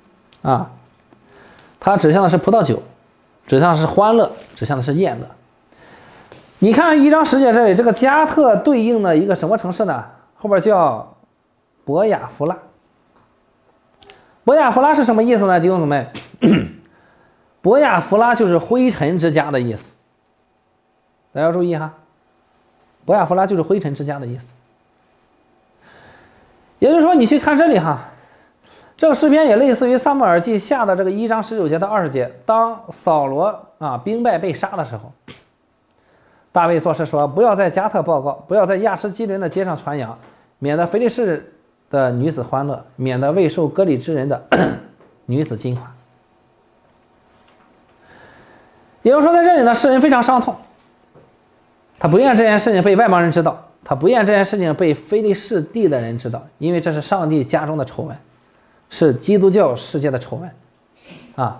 它指向的是葡萄酒，指向的是欢乐，指向的是宴乐。你看1章10节这里，这个加特对应的一个什么城市呢？后边叫伯亚弗拉。伯亚弗拉是什么意思呢？弟兄姊妹，伯亚弗拉就是灰尘之家的意思。大家要注意哈，伯亚弗拉就是灰尘之家的意思。也就是说，你去看这里哈，这个诗篇也类似于撒母耳记下的这个1章19节到20节，当扫罗兵败被杀的时候，大卫作诗说：“不要在加特报告，不要在亚施基伦的街上传扬，免得非利士的女子欢乐，免得未受割礼之人的女子惊夸。”也就是说，在这里呢，诗人非常伤痛，他不愿这件事情被外邦人知道，他不愿这件事情被非利士地的人知道，因为这是上帝家中的丑闻，是基督教世界的丑闻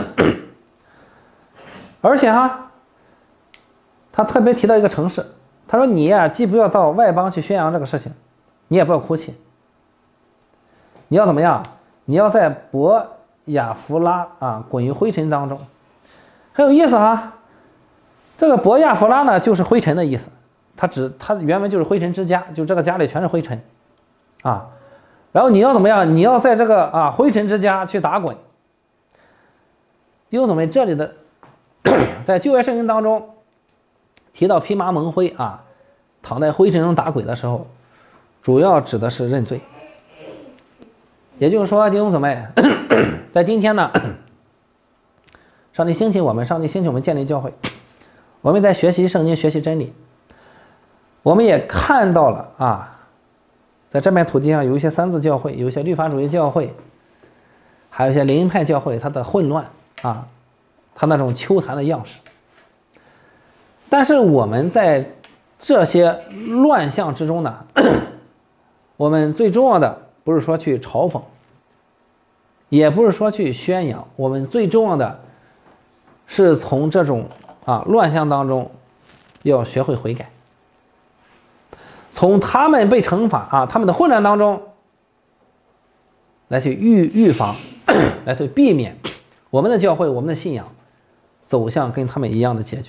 而且他特别提到一个城市，他说你既不要到外邦去宣扬这个事情，你也不要哭泣，你要怎么样？你要在伯亚弗拉滚于灰尘当中。很有意思这个伯亚弗拉呢就是灰尘的意思，它原文就是灰尘之家，就这个家里全是灰尘然后你要怎么样？你要在这个灰尘之家去打滚。弟兄姊妹，这里的在旧约圣经当中提到披麻蒙灰躺在灰尘中打滚的时候，主要指的是认罪。也就是说，弟兄姊妹，在今天呢，上帝兴起我们，上帝兴起我们建立教会，我们在学习圣经，学习真理，我们也看到了在这片土地上有一些三字教会，有一些律法主义教会，还有一些灵恩派教会，它的混乱它那种秋坛的样式。但是我们在这些乱象之中呢，我们最重要的不是说去嘲讽，也不是说去宣扬，我们最重要的是从这种乱象当中要学会悔改，从他们被惩罚他们的混乱当中来去预防来去避免我们的教会，我们的信仰走向跟他们一样的结局。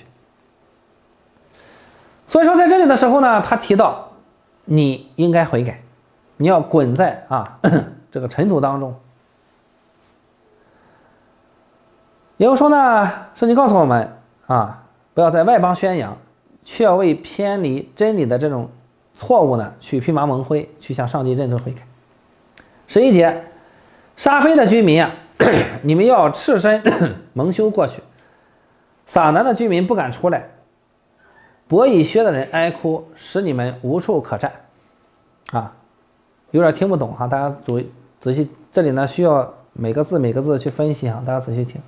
所以说在这里的时候呢，他提到你应该悔改，你要滚在这个尘土当中。也就是说呢，圣经告诉我们不要在外邦宣扬，却要为偏离真理的这种错误呢去披麻蒙灰，去向上帝认罪悔改。11节，沙非的居民你们要赤身蒙羞过去，撒南的居民不敢出来，伯以薛的人哀哭，使你们无处可站有点听不懂大家仔细，这里呢需要每个字去分析大家仔细听。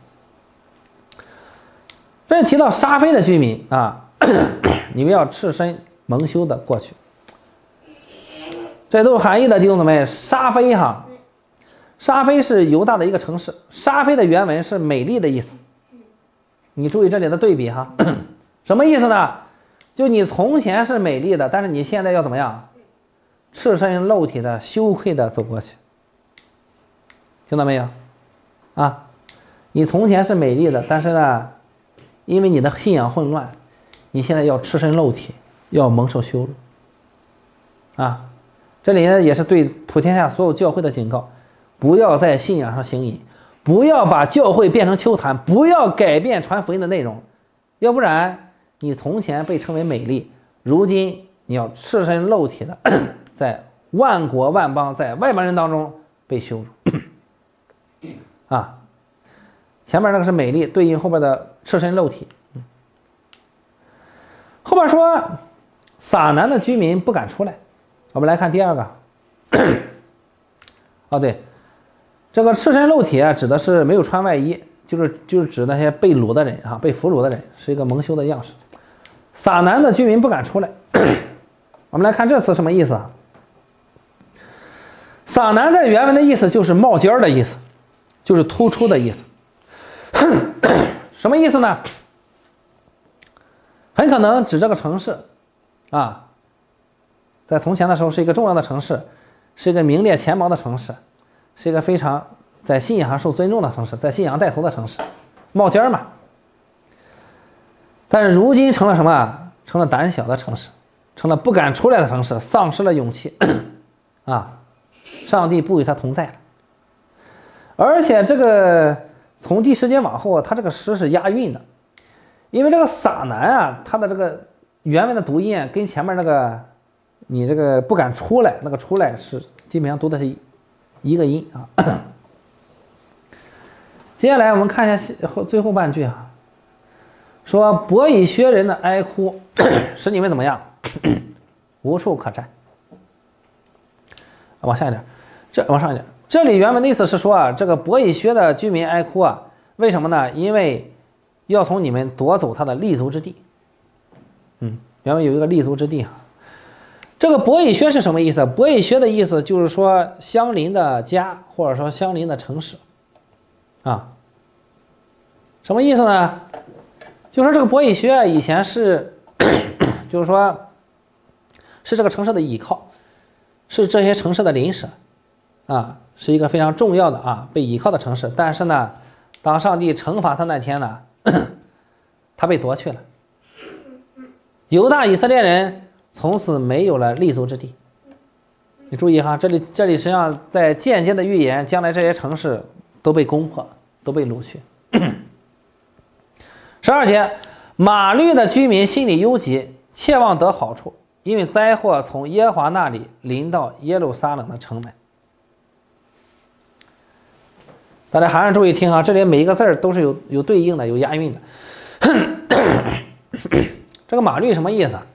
这里提到沙非的居民你们要赤身蒙羞的过去，这都有含义的，弟兄姊妹。沙非沙非是犹大的一个城市，沙非的原文是美丽的意思。你注意这里的对比什么意思呢？ 就你从前是美丽的，但是你现在要怎么样？赤身露体的、羞愧的走过去，听到没有？啊，你从前是美丽的，但是呢，因为你的信仰混乱，你现在要赤身露体，要蒙受羞辱。啊，这里呢也是对普天下所有教会的警告，不要在信仰上行淫，不要把教会变成秋坛，不要改变传福音的内容，要不然你从前被称为美丽，如今你要赤身露体的在万国万邦，在外邦人当中被羞辱。啊，前面那个是美丽，对应后边的赤身露体。后边说撒南的居民不敢出来。我们来看第二个。哦，对，这个赤身露体啊，指的是没有穿外衣，就是指那些被掳的人啊，被俘虏的人，是一个蒙羞的样式。撒南的居民不敢出来。我们来看这词什么意思啊？撒南在原文的意思就是冒尖的意思，就是突出的意思。什么意思呢？很可能指这个城市啊，在从前的时候是一个重要的城市，是一个名列前茅的城市，是一个非常在信仰上受尊重的城市，在信仰带头的城市，冒尖嘛。但是如今成了什么？成了胆小的城市，成了不敢出来的城市，丧失了勇气啊！上帝不与他同在了。而且这个从第10节往后，它这个诗是押韵的，因为这个撒南啊，它的这个原文的读音跟前面那个你这个不敢出来那个出来是基本上读的是一个音啊。接下来我们看一下最后半句啊，说伯以薛人的哀哭使你们怎么样？无处可站。往下一点，往上一点。这里原文的意思是说啊，这个伯以薛的居民哀哭啊，为什么呢？因为要从你们夺走他的立足之地。原文有一个立足之地啊。这个伯以薛是什么意思？伯以薛的意思就是说相邻的家，或者说相邻的城市啊。什么意思呢？就说这个伯以薛以前是就是说是这个城市的依靠，是这些城市的邻舍啊，是一个非常重要的啊被依靠的城市。但是呢，当上帝惩罚他那天呢，他被夺去了。犹大以色列人从此没有了立足之地。你注意哈，这里实际上在间接的预言，将来这些城市都被攻破，都被掳去。12节，马律的居民心里忧急，切望得好处，因为灾祸从耶和华那里临到耶路撒冷的城门。大家还是注意听啊，这里每一个字儿都是有对应的，有押韵的。这个马律什么意思啊？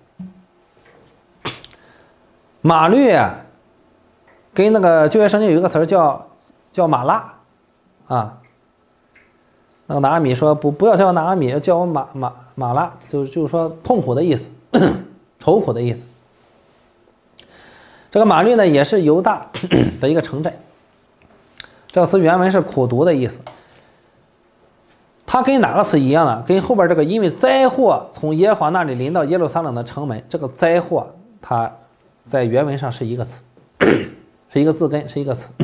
马律啊，跟那个旧约圣经有一个词儿叫马拉啊。那个拿阿米说不要叫拿阿米，要叫我马拉，就是说痛苦的意思，愁苦的意思。这个马律呢，也是犹大的一个城镇。这个词原文是苦读的意思。它跟哪个词一样呢？跟后边这个因为灾祸从耶和华那里临到耶路撒冷的城门，这个灾祸它在原文上是一个词，是一个字根，是一个词。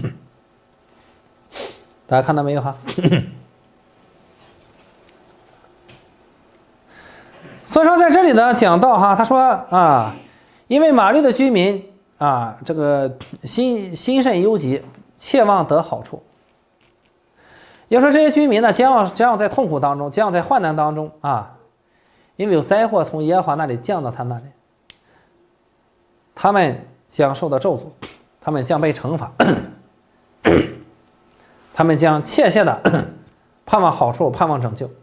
大家看到没有哈？所以说在这里呢讲到哈，他说啊，因为马律的居民啊，这个心甚忧急，切望得好处。要说这些居民呢，将要在痛苦当中，将要在患难当中啊，因为有灾祸从耶和华那里降到他那里，他们将受到咒诅，他们将被惩罚，他们将切切的盼望好处，盼望拯救。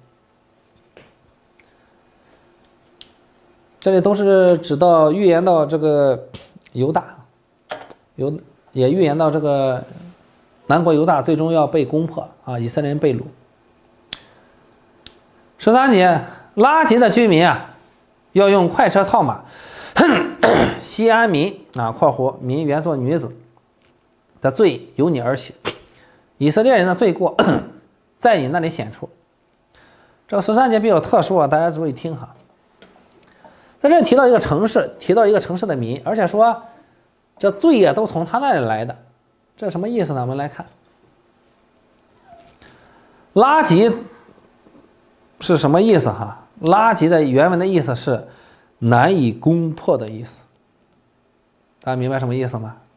这里都是指到预言到这个犹大，也预言到这个南国犹大最终要被攻破啊，以色列人被掳。13节，拉吉的居民啊，要用快车套马，西安民啊（括弧民原作女子）的罪由你而起，以色列人的罪过在你那里显出。这个13节比较特殊啊，大家注意听哈。 在这里提到一个城市，提到一个城市的民，而且说这罪也都从他那里来的，这什么意思呢？我们来看，拉吉是什么意思哈？拉吉的原文的意思是难以攻破的意思，大家明白什么意思吗？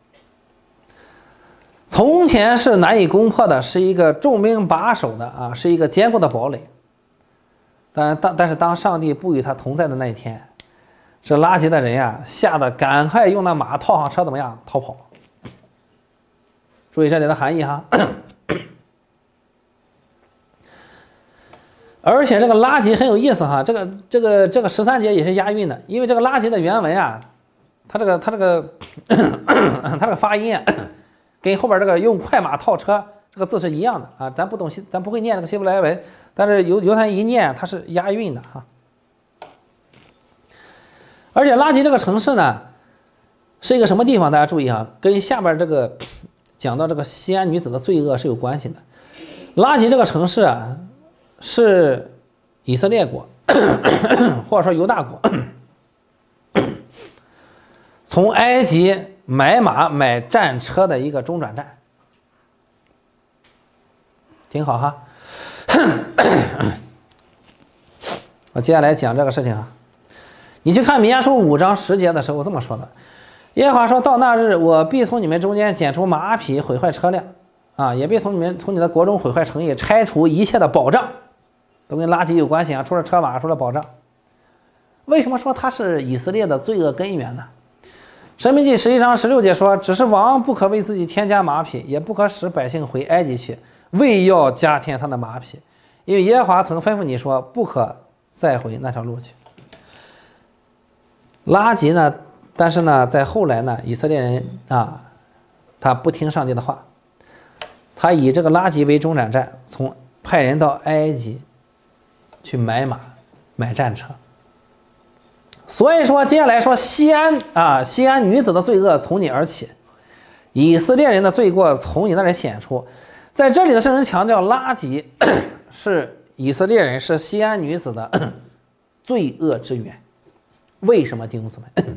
从前是难以攻破的，是一个重兵把守的啊，是一个坚固的堡垒。但是当上帝不与他同在的那一天，这拉吉的人呀，吓得赶快用那马套上车，怎么样逃跑？注意这里的含义哈。而且这个拉吉很有意思哈，这个13节也是押韵的，因为这个拉吉的原文啊，它这个发音啊，跟后边这个用快马套车这个字是一样的啊，咱不会念这个希伯来文，但是由它一念它是押韵的哈。而且拉吉这个城市呢，是一个什么地方？大家注意哈，跟下边这个讲到这个西安女子的罪恶是有关系的。拉吉这个城市啊，是以色列国或者说犹大国从埃及买马买战车的一个中转站，挺好哈。我接下来讲这个事情啊，你去看弥迦书5章10节的时候这么说的：耶和华说，到那日，我必从你们中间剪除马匹，毁坏车辆啊，也必从你的国中毁坏城邑，拆除一切的保障，都跟拉吉有关系啊，除了车马，除了保障。为什么说它是以色列的罪恶根源呢？申命记11章16节说，只是王不可为自己添加马匹，也不可使百姓回埃及去，为要加添他的马匹，因为耶和华曾吩咐你说，不可再回那条路去。拉吉呢，但是呢，在后来呢，以色列人啊，他不听上帝的话，他以这个拉吉为中转站，派人到埃及去买马买战车。所以说接下来说西安女子的罪恶从你而起，以色列人的罪过从你那里显出。在这里的圣人强调，拉吉是以色列人，是西安女子的罪恶之源。为什么弟兄姊妹？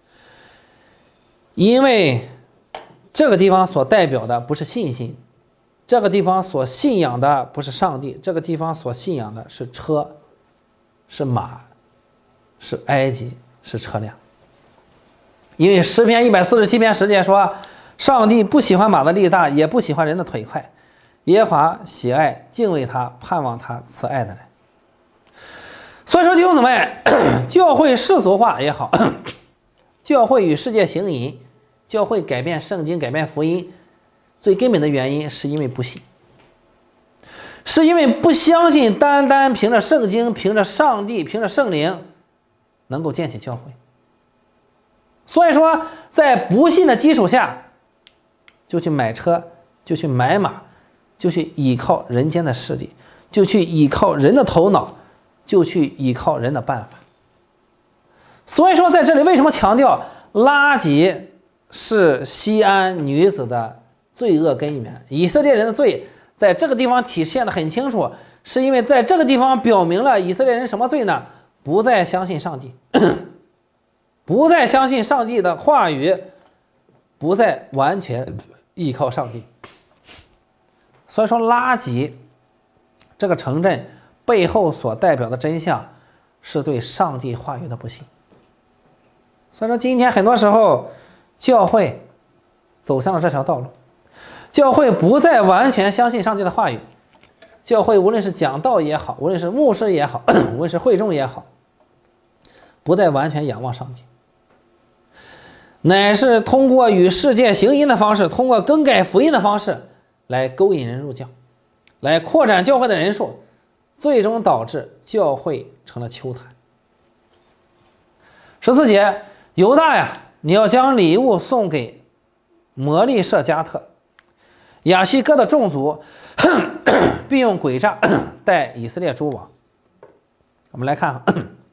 因为这个地方所代表的不是信心，这个地方所信仰的不是上帝，这个地方所信仰的是车，是马，是埃及，是车辆。因为诗篇147篇10节说，上帝不喜欢马的力大，也不喜欢人的腿快，耶和华喜爱敬畏他、盼望他慈爱的人。所以说弟兄姊妹，教会世俗化也好，教会与世界行淫，教会改变圣经、改变福音，最根本的原因是因为不信，是因为不相信单单凭着圣经、凭着上帝、凭着圣灵能够建起教会。所以说在不信的基础下，就去买车，就去买马，就去依靠人间的势力，就去依靠人的头脑，就去依靠人的办法。所以说在这里为什么强调拉吉是西安女子的罪恶根源？以色列人的罪在这个地方体现得很清楚，是因为在这个地方表明了以色列人什么罪呢？不再相信上帝不再相信上帝的话语，不再完全依靠上帝。所以说拉吉这个城镇背后所代表的真相是对上帝话语的不信。所以说今天很多时候教会走向了这条道路，教会不再完全相信上帝的话语，教会无论是讲道也好，无论是牧师也好，无论是会众也好，不再完全仰望上帝，乃是通过与世界行淫的方式，通过更改福音的方式来勾引人入教，来扩展教会的人数，最终导致教会成了邱坛。14节，犹大呀，你要将礼物送给摩利舍加特，亚希哥的众族必用诡诈待以色列诸王。我们来看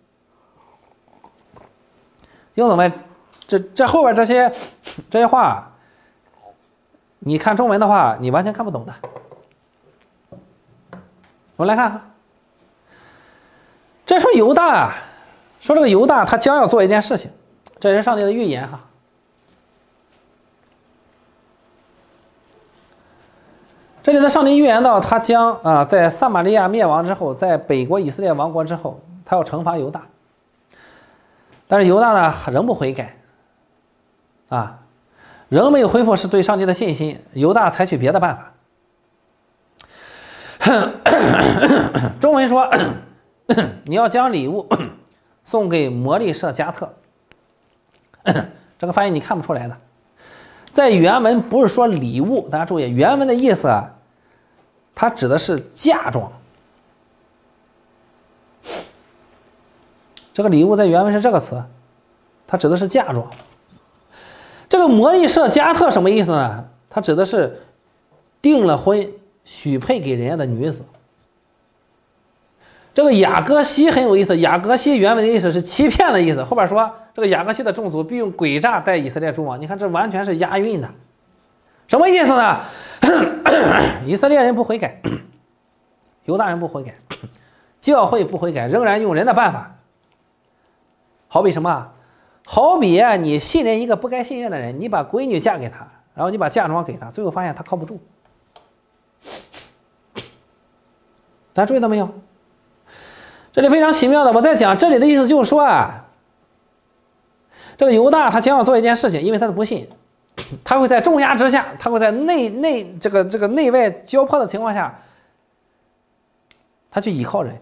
弟兄姊妹，这后边这些话，你看中文的话你完全看不懂的。我们来看这说犹大说这个犹大他将要做一件事情，这也是上帝的预言哈。这里的上帝预言到，他将在撒玛利亚灭亡之后，在北国以色列亡国之后，他要惩罚犹大。但是犹大呢仍不悔改，仍没有恢复是对上帝的信心。犹大采取别的办法。中文说，你要将礼物送给摩利舍加特。这个翻译你看不出来的，在原文不是说礼物，大家注意，原文的意思它指的是嫁妆。这个礼物在原文是这个词，它指的是嫁妆。这个摩利舍加特什么意思呢？它指的是订了婚许配给人家的女子。这个雅各西很有意思，雅各西原文的意思是欺骗的意思，后边说这个雅各西的众族必用诡诈待以色列诸王，你看这完全是押韵的。什么意思呢？以色列人不悔改，犹大人不悔改，教会不悔改，仍然用人的办法。好比什么？好比你信任一个不该信任的人，你把闺女嫁给他，然后你把嫁妆给他，最后发现他靠不住。大家注意到没有？这里非常奇妙的，我在讲这里的意思就是说这个犹大他将要做一件事情，因为他的不信，他会在重压之下，他会在这个内外交迫的情况下，他去依靠人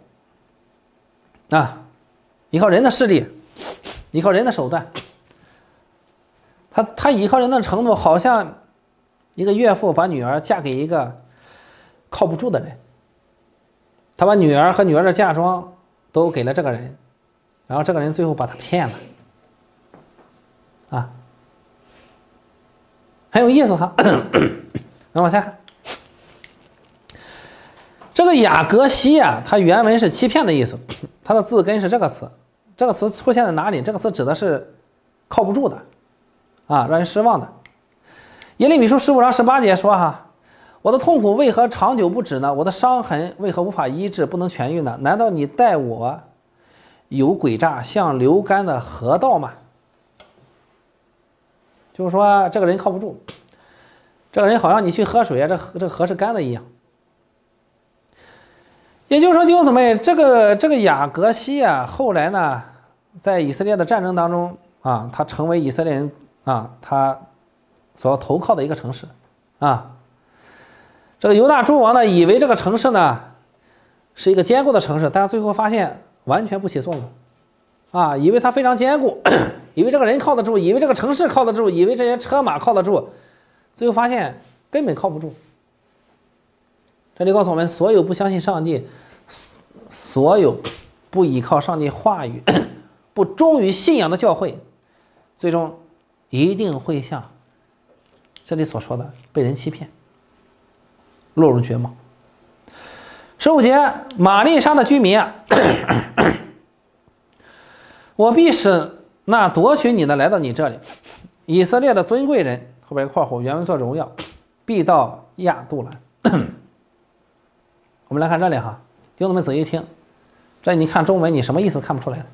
依靠人的势力，依靠人的手段。他依靠人的程度，好像一个岳父把女儿嫁给一个靠不住的人，他把女儿和女儿的嫁妆都给了这个人，然后这个人最后把他骗了很有意思哈。那往下看，这个雅各西它原文是欺骗的意思，它的字根是这个词。这个词出现在哪里？这个词指的是靠不住的让人失望的。耶利米书15章18节说我的痛苦为何长久不止呢？我的伤痕为何无法医治，不能痊愈呢？难道你待我有诡诈，像流干的河道吗？就是说这个人靠不住，这个人好像你去喝水这个河是干的一样。也就是说，弟兄姊妹，这个雅各西后来呢，在以色列的战争当中他成为以色列人他所要投靠的一个城市这个犹大诸王呢，以为这个城市呢是一个坚固的城市，但是最后发现完全不起作用以为它非常坚固，以为这个人靠得住，以为这个城市靠得住，以为这些车马靠得住，最后发现根本靠不住。这里告诉我们，所有不相信上帝，所有不依靠上帝话语，不忠于信仰的教会，最终一定会像这里所说的被人欺骗，落入绝望。15节，玛丽莎的居民我必使那夺取你的来到你这里，以色列的尊贵人，后边括弧原文做荣耀，必到亚杜兰。我们来看这里弟兄们仔细听，这你看中文你什么意思看不出来的。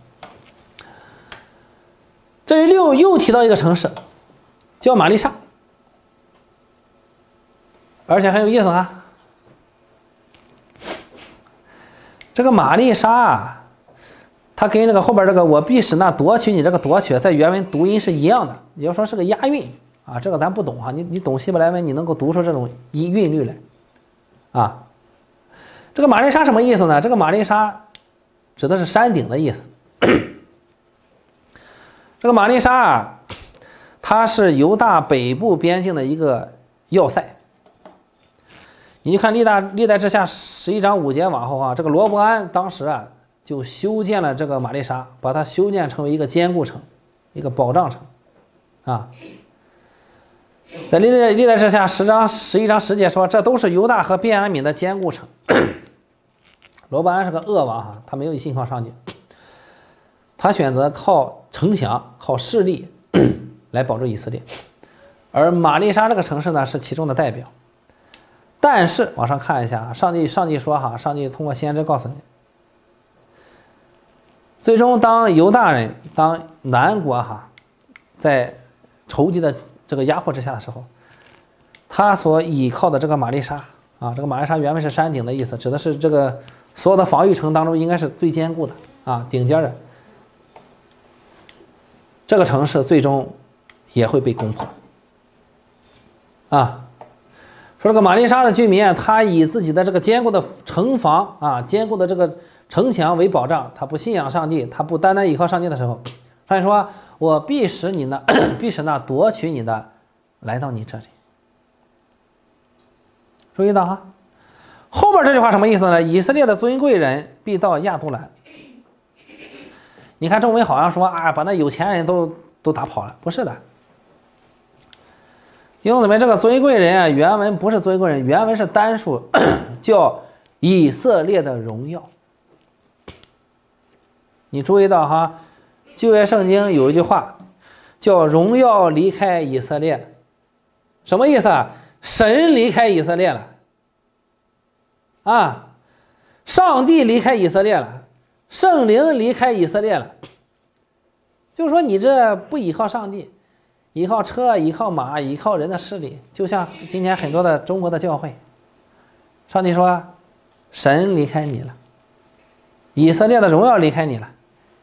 这里又提到一个城市叫玛丽莎，而且很有意思这个玛丽莎它跟这个后边这个我必使那夺取你这个夺取在原文读音是一样的，也就是说是个押韵这个咱不懂你懂希伯来文，你能够读出这种韵律来这个玛丽莎什么意思呢？这个玛丽莎指的是山顶的意思。这个玛丽莎它是犹大北部边境的一个要塞。你就看历代志下11章5节往后这个罗伯安当时就修建了这个玛丽莎，把它修建成为一个坚固城，一个保障城在历代志下11章10节说，这都是犹大和便雅悯的坚固城。罗伯安是个恶王他没有信靠上帝，他选择靠城墙靠势力来保住以色列，而玛丽莎这个城市呢是其中的代表。但是往上看一下上帝说上帝通过先知告诉你， 最终，当犹大人、当南国在仇敌的这个压迫之下的时候，他所依靠的这个玛丽莎这个玛丽莎原文是山顶的意思，指的是这个所有的防御城当中应该是最坚固的顶尖的。这个城市最终也会被攻破说这个玛丽莎的居民他以自己的这个坚固的城防坚固的这个城墙为保障，他不信仰上帝，他不单单依靠上帝的时候，上帝说我必使那夺取你的来到你这里。注意到后边这句话什么意思呢？以色列的尊贵人必到亚杜兰。你看中文好像说把那有钱人都打跑了，不是的。弟兄姊妹，这个尊贵人原文不是尊贵人，原文是单数，叫以色列的荣耀。你注意到旧约圣经有一句话叫荣耀离开以色列了，什么意思神离开以色列了上帝离开以色列了，圣灵离开以色列了。就是说你这不依靠上帝，依靠车，依靠马，依靠人的势力，就像今天很多的中国的教会，上帝说神离开你了，以色列的荣耀离开你了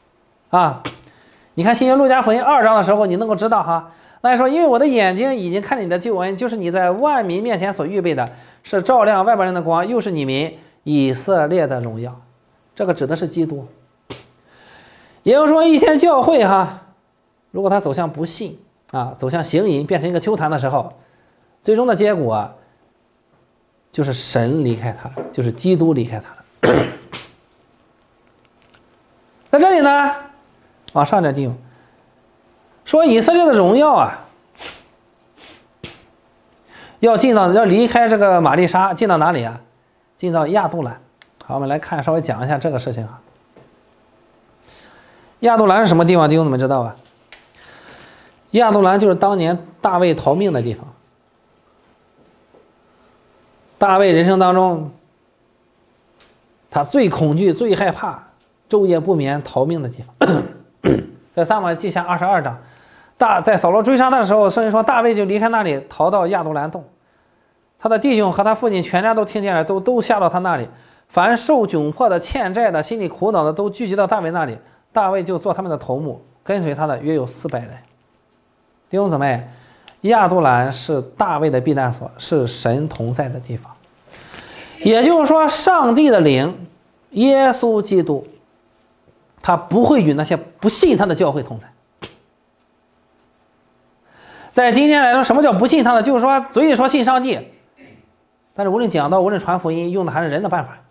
你看新约路加福音2章的时候，你能够知道那说因为我的眼睛已经看见你的救恩，就是你在万民面前所预备的，是照亮外邦人的光，又是你们以色列的荣耀。这个指的是基督。也就是说一天教会如果他走向不信走向行淫，变成一个丘坛的时候，最终的结果就是神离开他了，就是基督离开他了。在这里呢往上点弟兄说以色列的荣耀要离开这个玛丽莎，进到哪里进到亚杜兰。好，我们来看稍微讲一下这个事情亚杜兰是什么地方？弟兄姊妹知道吧？亚杜兰就是当年大卫逃命的地方。大卫人生当中他最恐惧最害怕昼夜不眠逃命的地方在撒母耳记下22章，在扫罗追杀他的时候，圣经说大卫就离开那里逃到亚杜兰洞，他的弟兄和他父亲全家都听见了，都下到他那里，凡受窘迫的欠债的心里苦恼的都聚集到大卫那里，大卫就做他们的头目，跟随他的约有400人。弟兄姊妹，亚杜兰是大卫的避难所，是神同在的地方。也就是说上帝的灵耶稣基督他不会与那些不信他的教会同在。在今天来说，什么叫不信他的？就是说嘴里说信上帝，但是无论讲道无论传福音用的还是人的办法，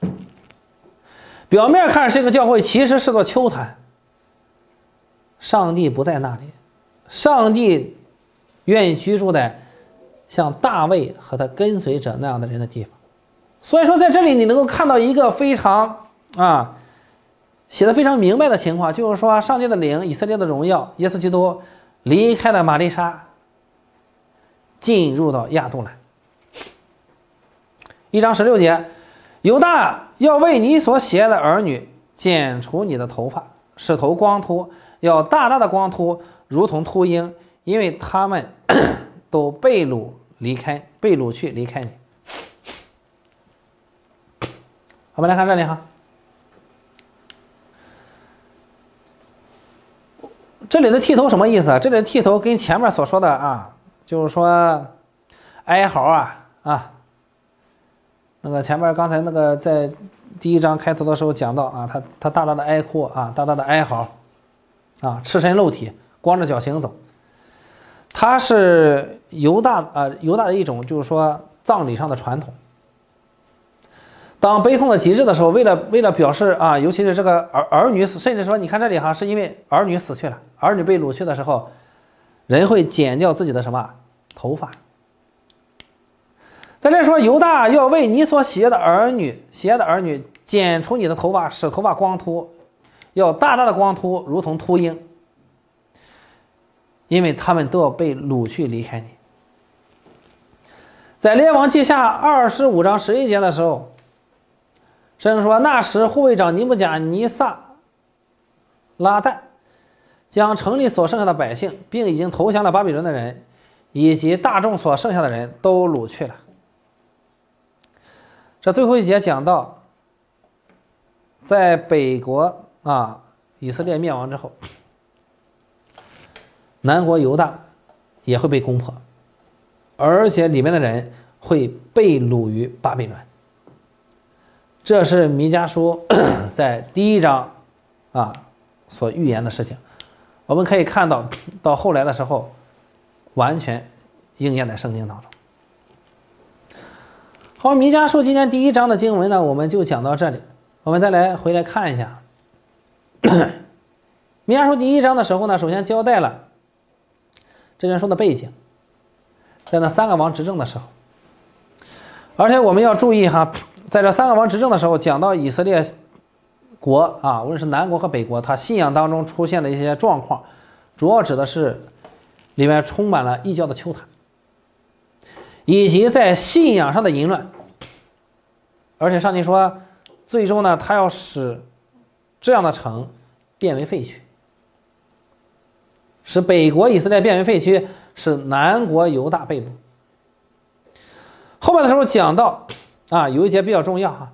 表面看是一个教会，其实是个丘坛。上帝不在那里，上帝愿意居住在像大卫和他跟随者那样的人的地方。所以说在这里你能够看到一个非常写的非常明白的情况，就是说上帝的灵以色列的荣耀耶稣基督离开了玛丽莎，进入到亚杜兰。1章16节，犹大要为你所喜爱的儿女剪除你的头发，使头光秃，要大大的光秃，如同秃鹰，因为他们都被掳去离开你。我们来看这里这里的剃头什么意思这里的剃头跟前面所说的就是说哀嚎那个前面刚才那个在第1章开头的时候讲到他大大的哀哭大大的哀嚎赤身露体，光着脚行走。他是犹大的一种就是说葬礼上的传统。当悲痛的极致的时候，为了表示尤其是这个儿女死，甚至说你看这里是因为儿女死去了，儿女被掳去的时候，人会剪掉自己的什么头发。在这说犹大要为你所喜爱的儿女剪除你的头发，使头发光秃，要大大的光秃，如同秃鹰，因为他们都要被掳去离开你。在列王记下25章11节的时候，圣经说那时护卫长尼布甲尼撒拉旦，将城里所剩下的百姓，并已经投降了巴比伦的人，以及大众所剩下的人都掳去了。这最后一节讲到，在北国以色列灭亡之后，南国犹大也会被攻破，而且里面的人会被掳于巴比伦。这是弥迦书在第1章所预言的事情。我们可以看到，到后来的时候完全应验在圣经当中。好，弥迦书今天第1章的经文呢，我们就讲到这里。我们再回来看一下弥迦书第1章的时候呢，首先交代了这卷书的背景，在那3个王执政的时候。而且我们要注意在这3个王执政的时候，讲到以色列国无论是南国和北国，它信仰当中出现的一些状况，主要指的是里面充满了异教的丘坛，以及在信仰上的淫乱。而且上帝说，最终呢，他要使这样的城变为废墟，使北国以色列变为废墟，使南国犹大被掳。后面的时候讲到有一节比较重要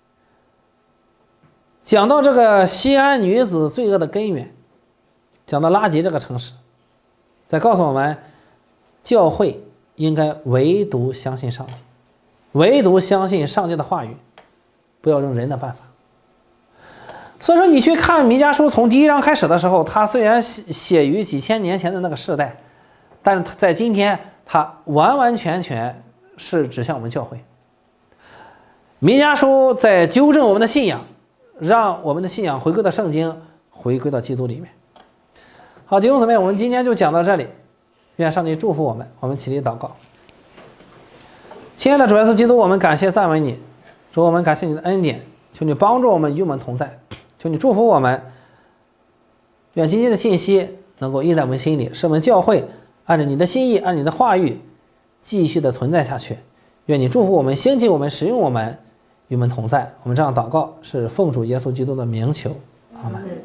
讲到这个西安女子罪恶的根源，讲到拉吉这个城市，再告诉我们教会应该唯独相信上帝，唯独相信上帝的话语，不要用人的办法。所以说你去看弥迦书从第1章开始的时候，它虽然写于几千年前的那个时代，但是在今天它完完全全是指向我们教会。弥迦书在纠正我们的信仰，让我们的信仰回归到圣经，回归到基督里面。好，弟兄姊妹，我们今天就讲到这里，愿上帝祝福我们。我们起立祷告。亲爱的主耶稣基督，我们感谢赞美你，主，我们感谢你的恩典，求你帮助我们，与我们同在，求你祝福我们。愿今天的信息能够印在我们心里，使我们教会按照你的心意，按照你的话语继续的存在下去。愿你祝福我们，兴起我们，使用我们，与我们同在。我们这样祷告是奉主耶稣基督的名求，阿们。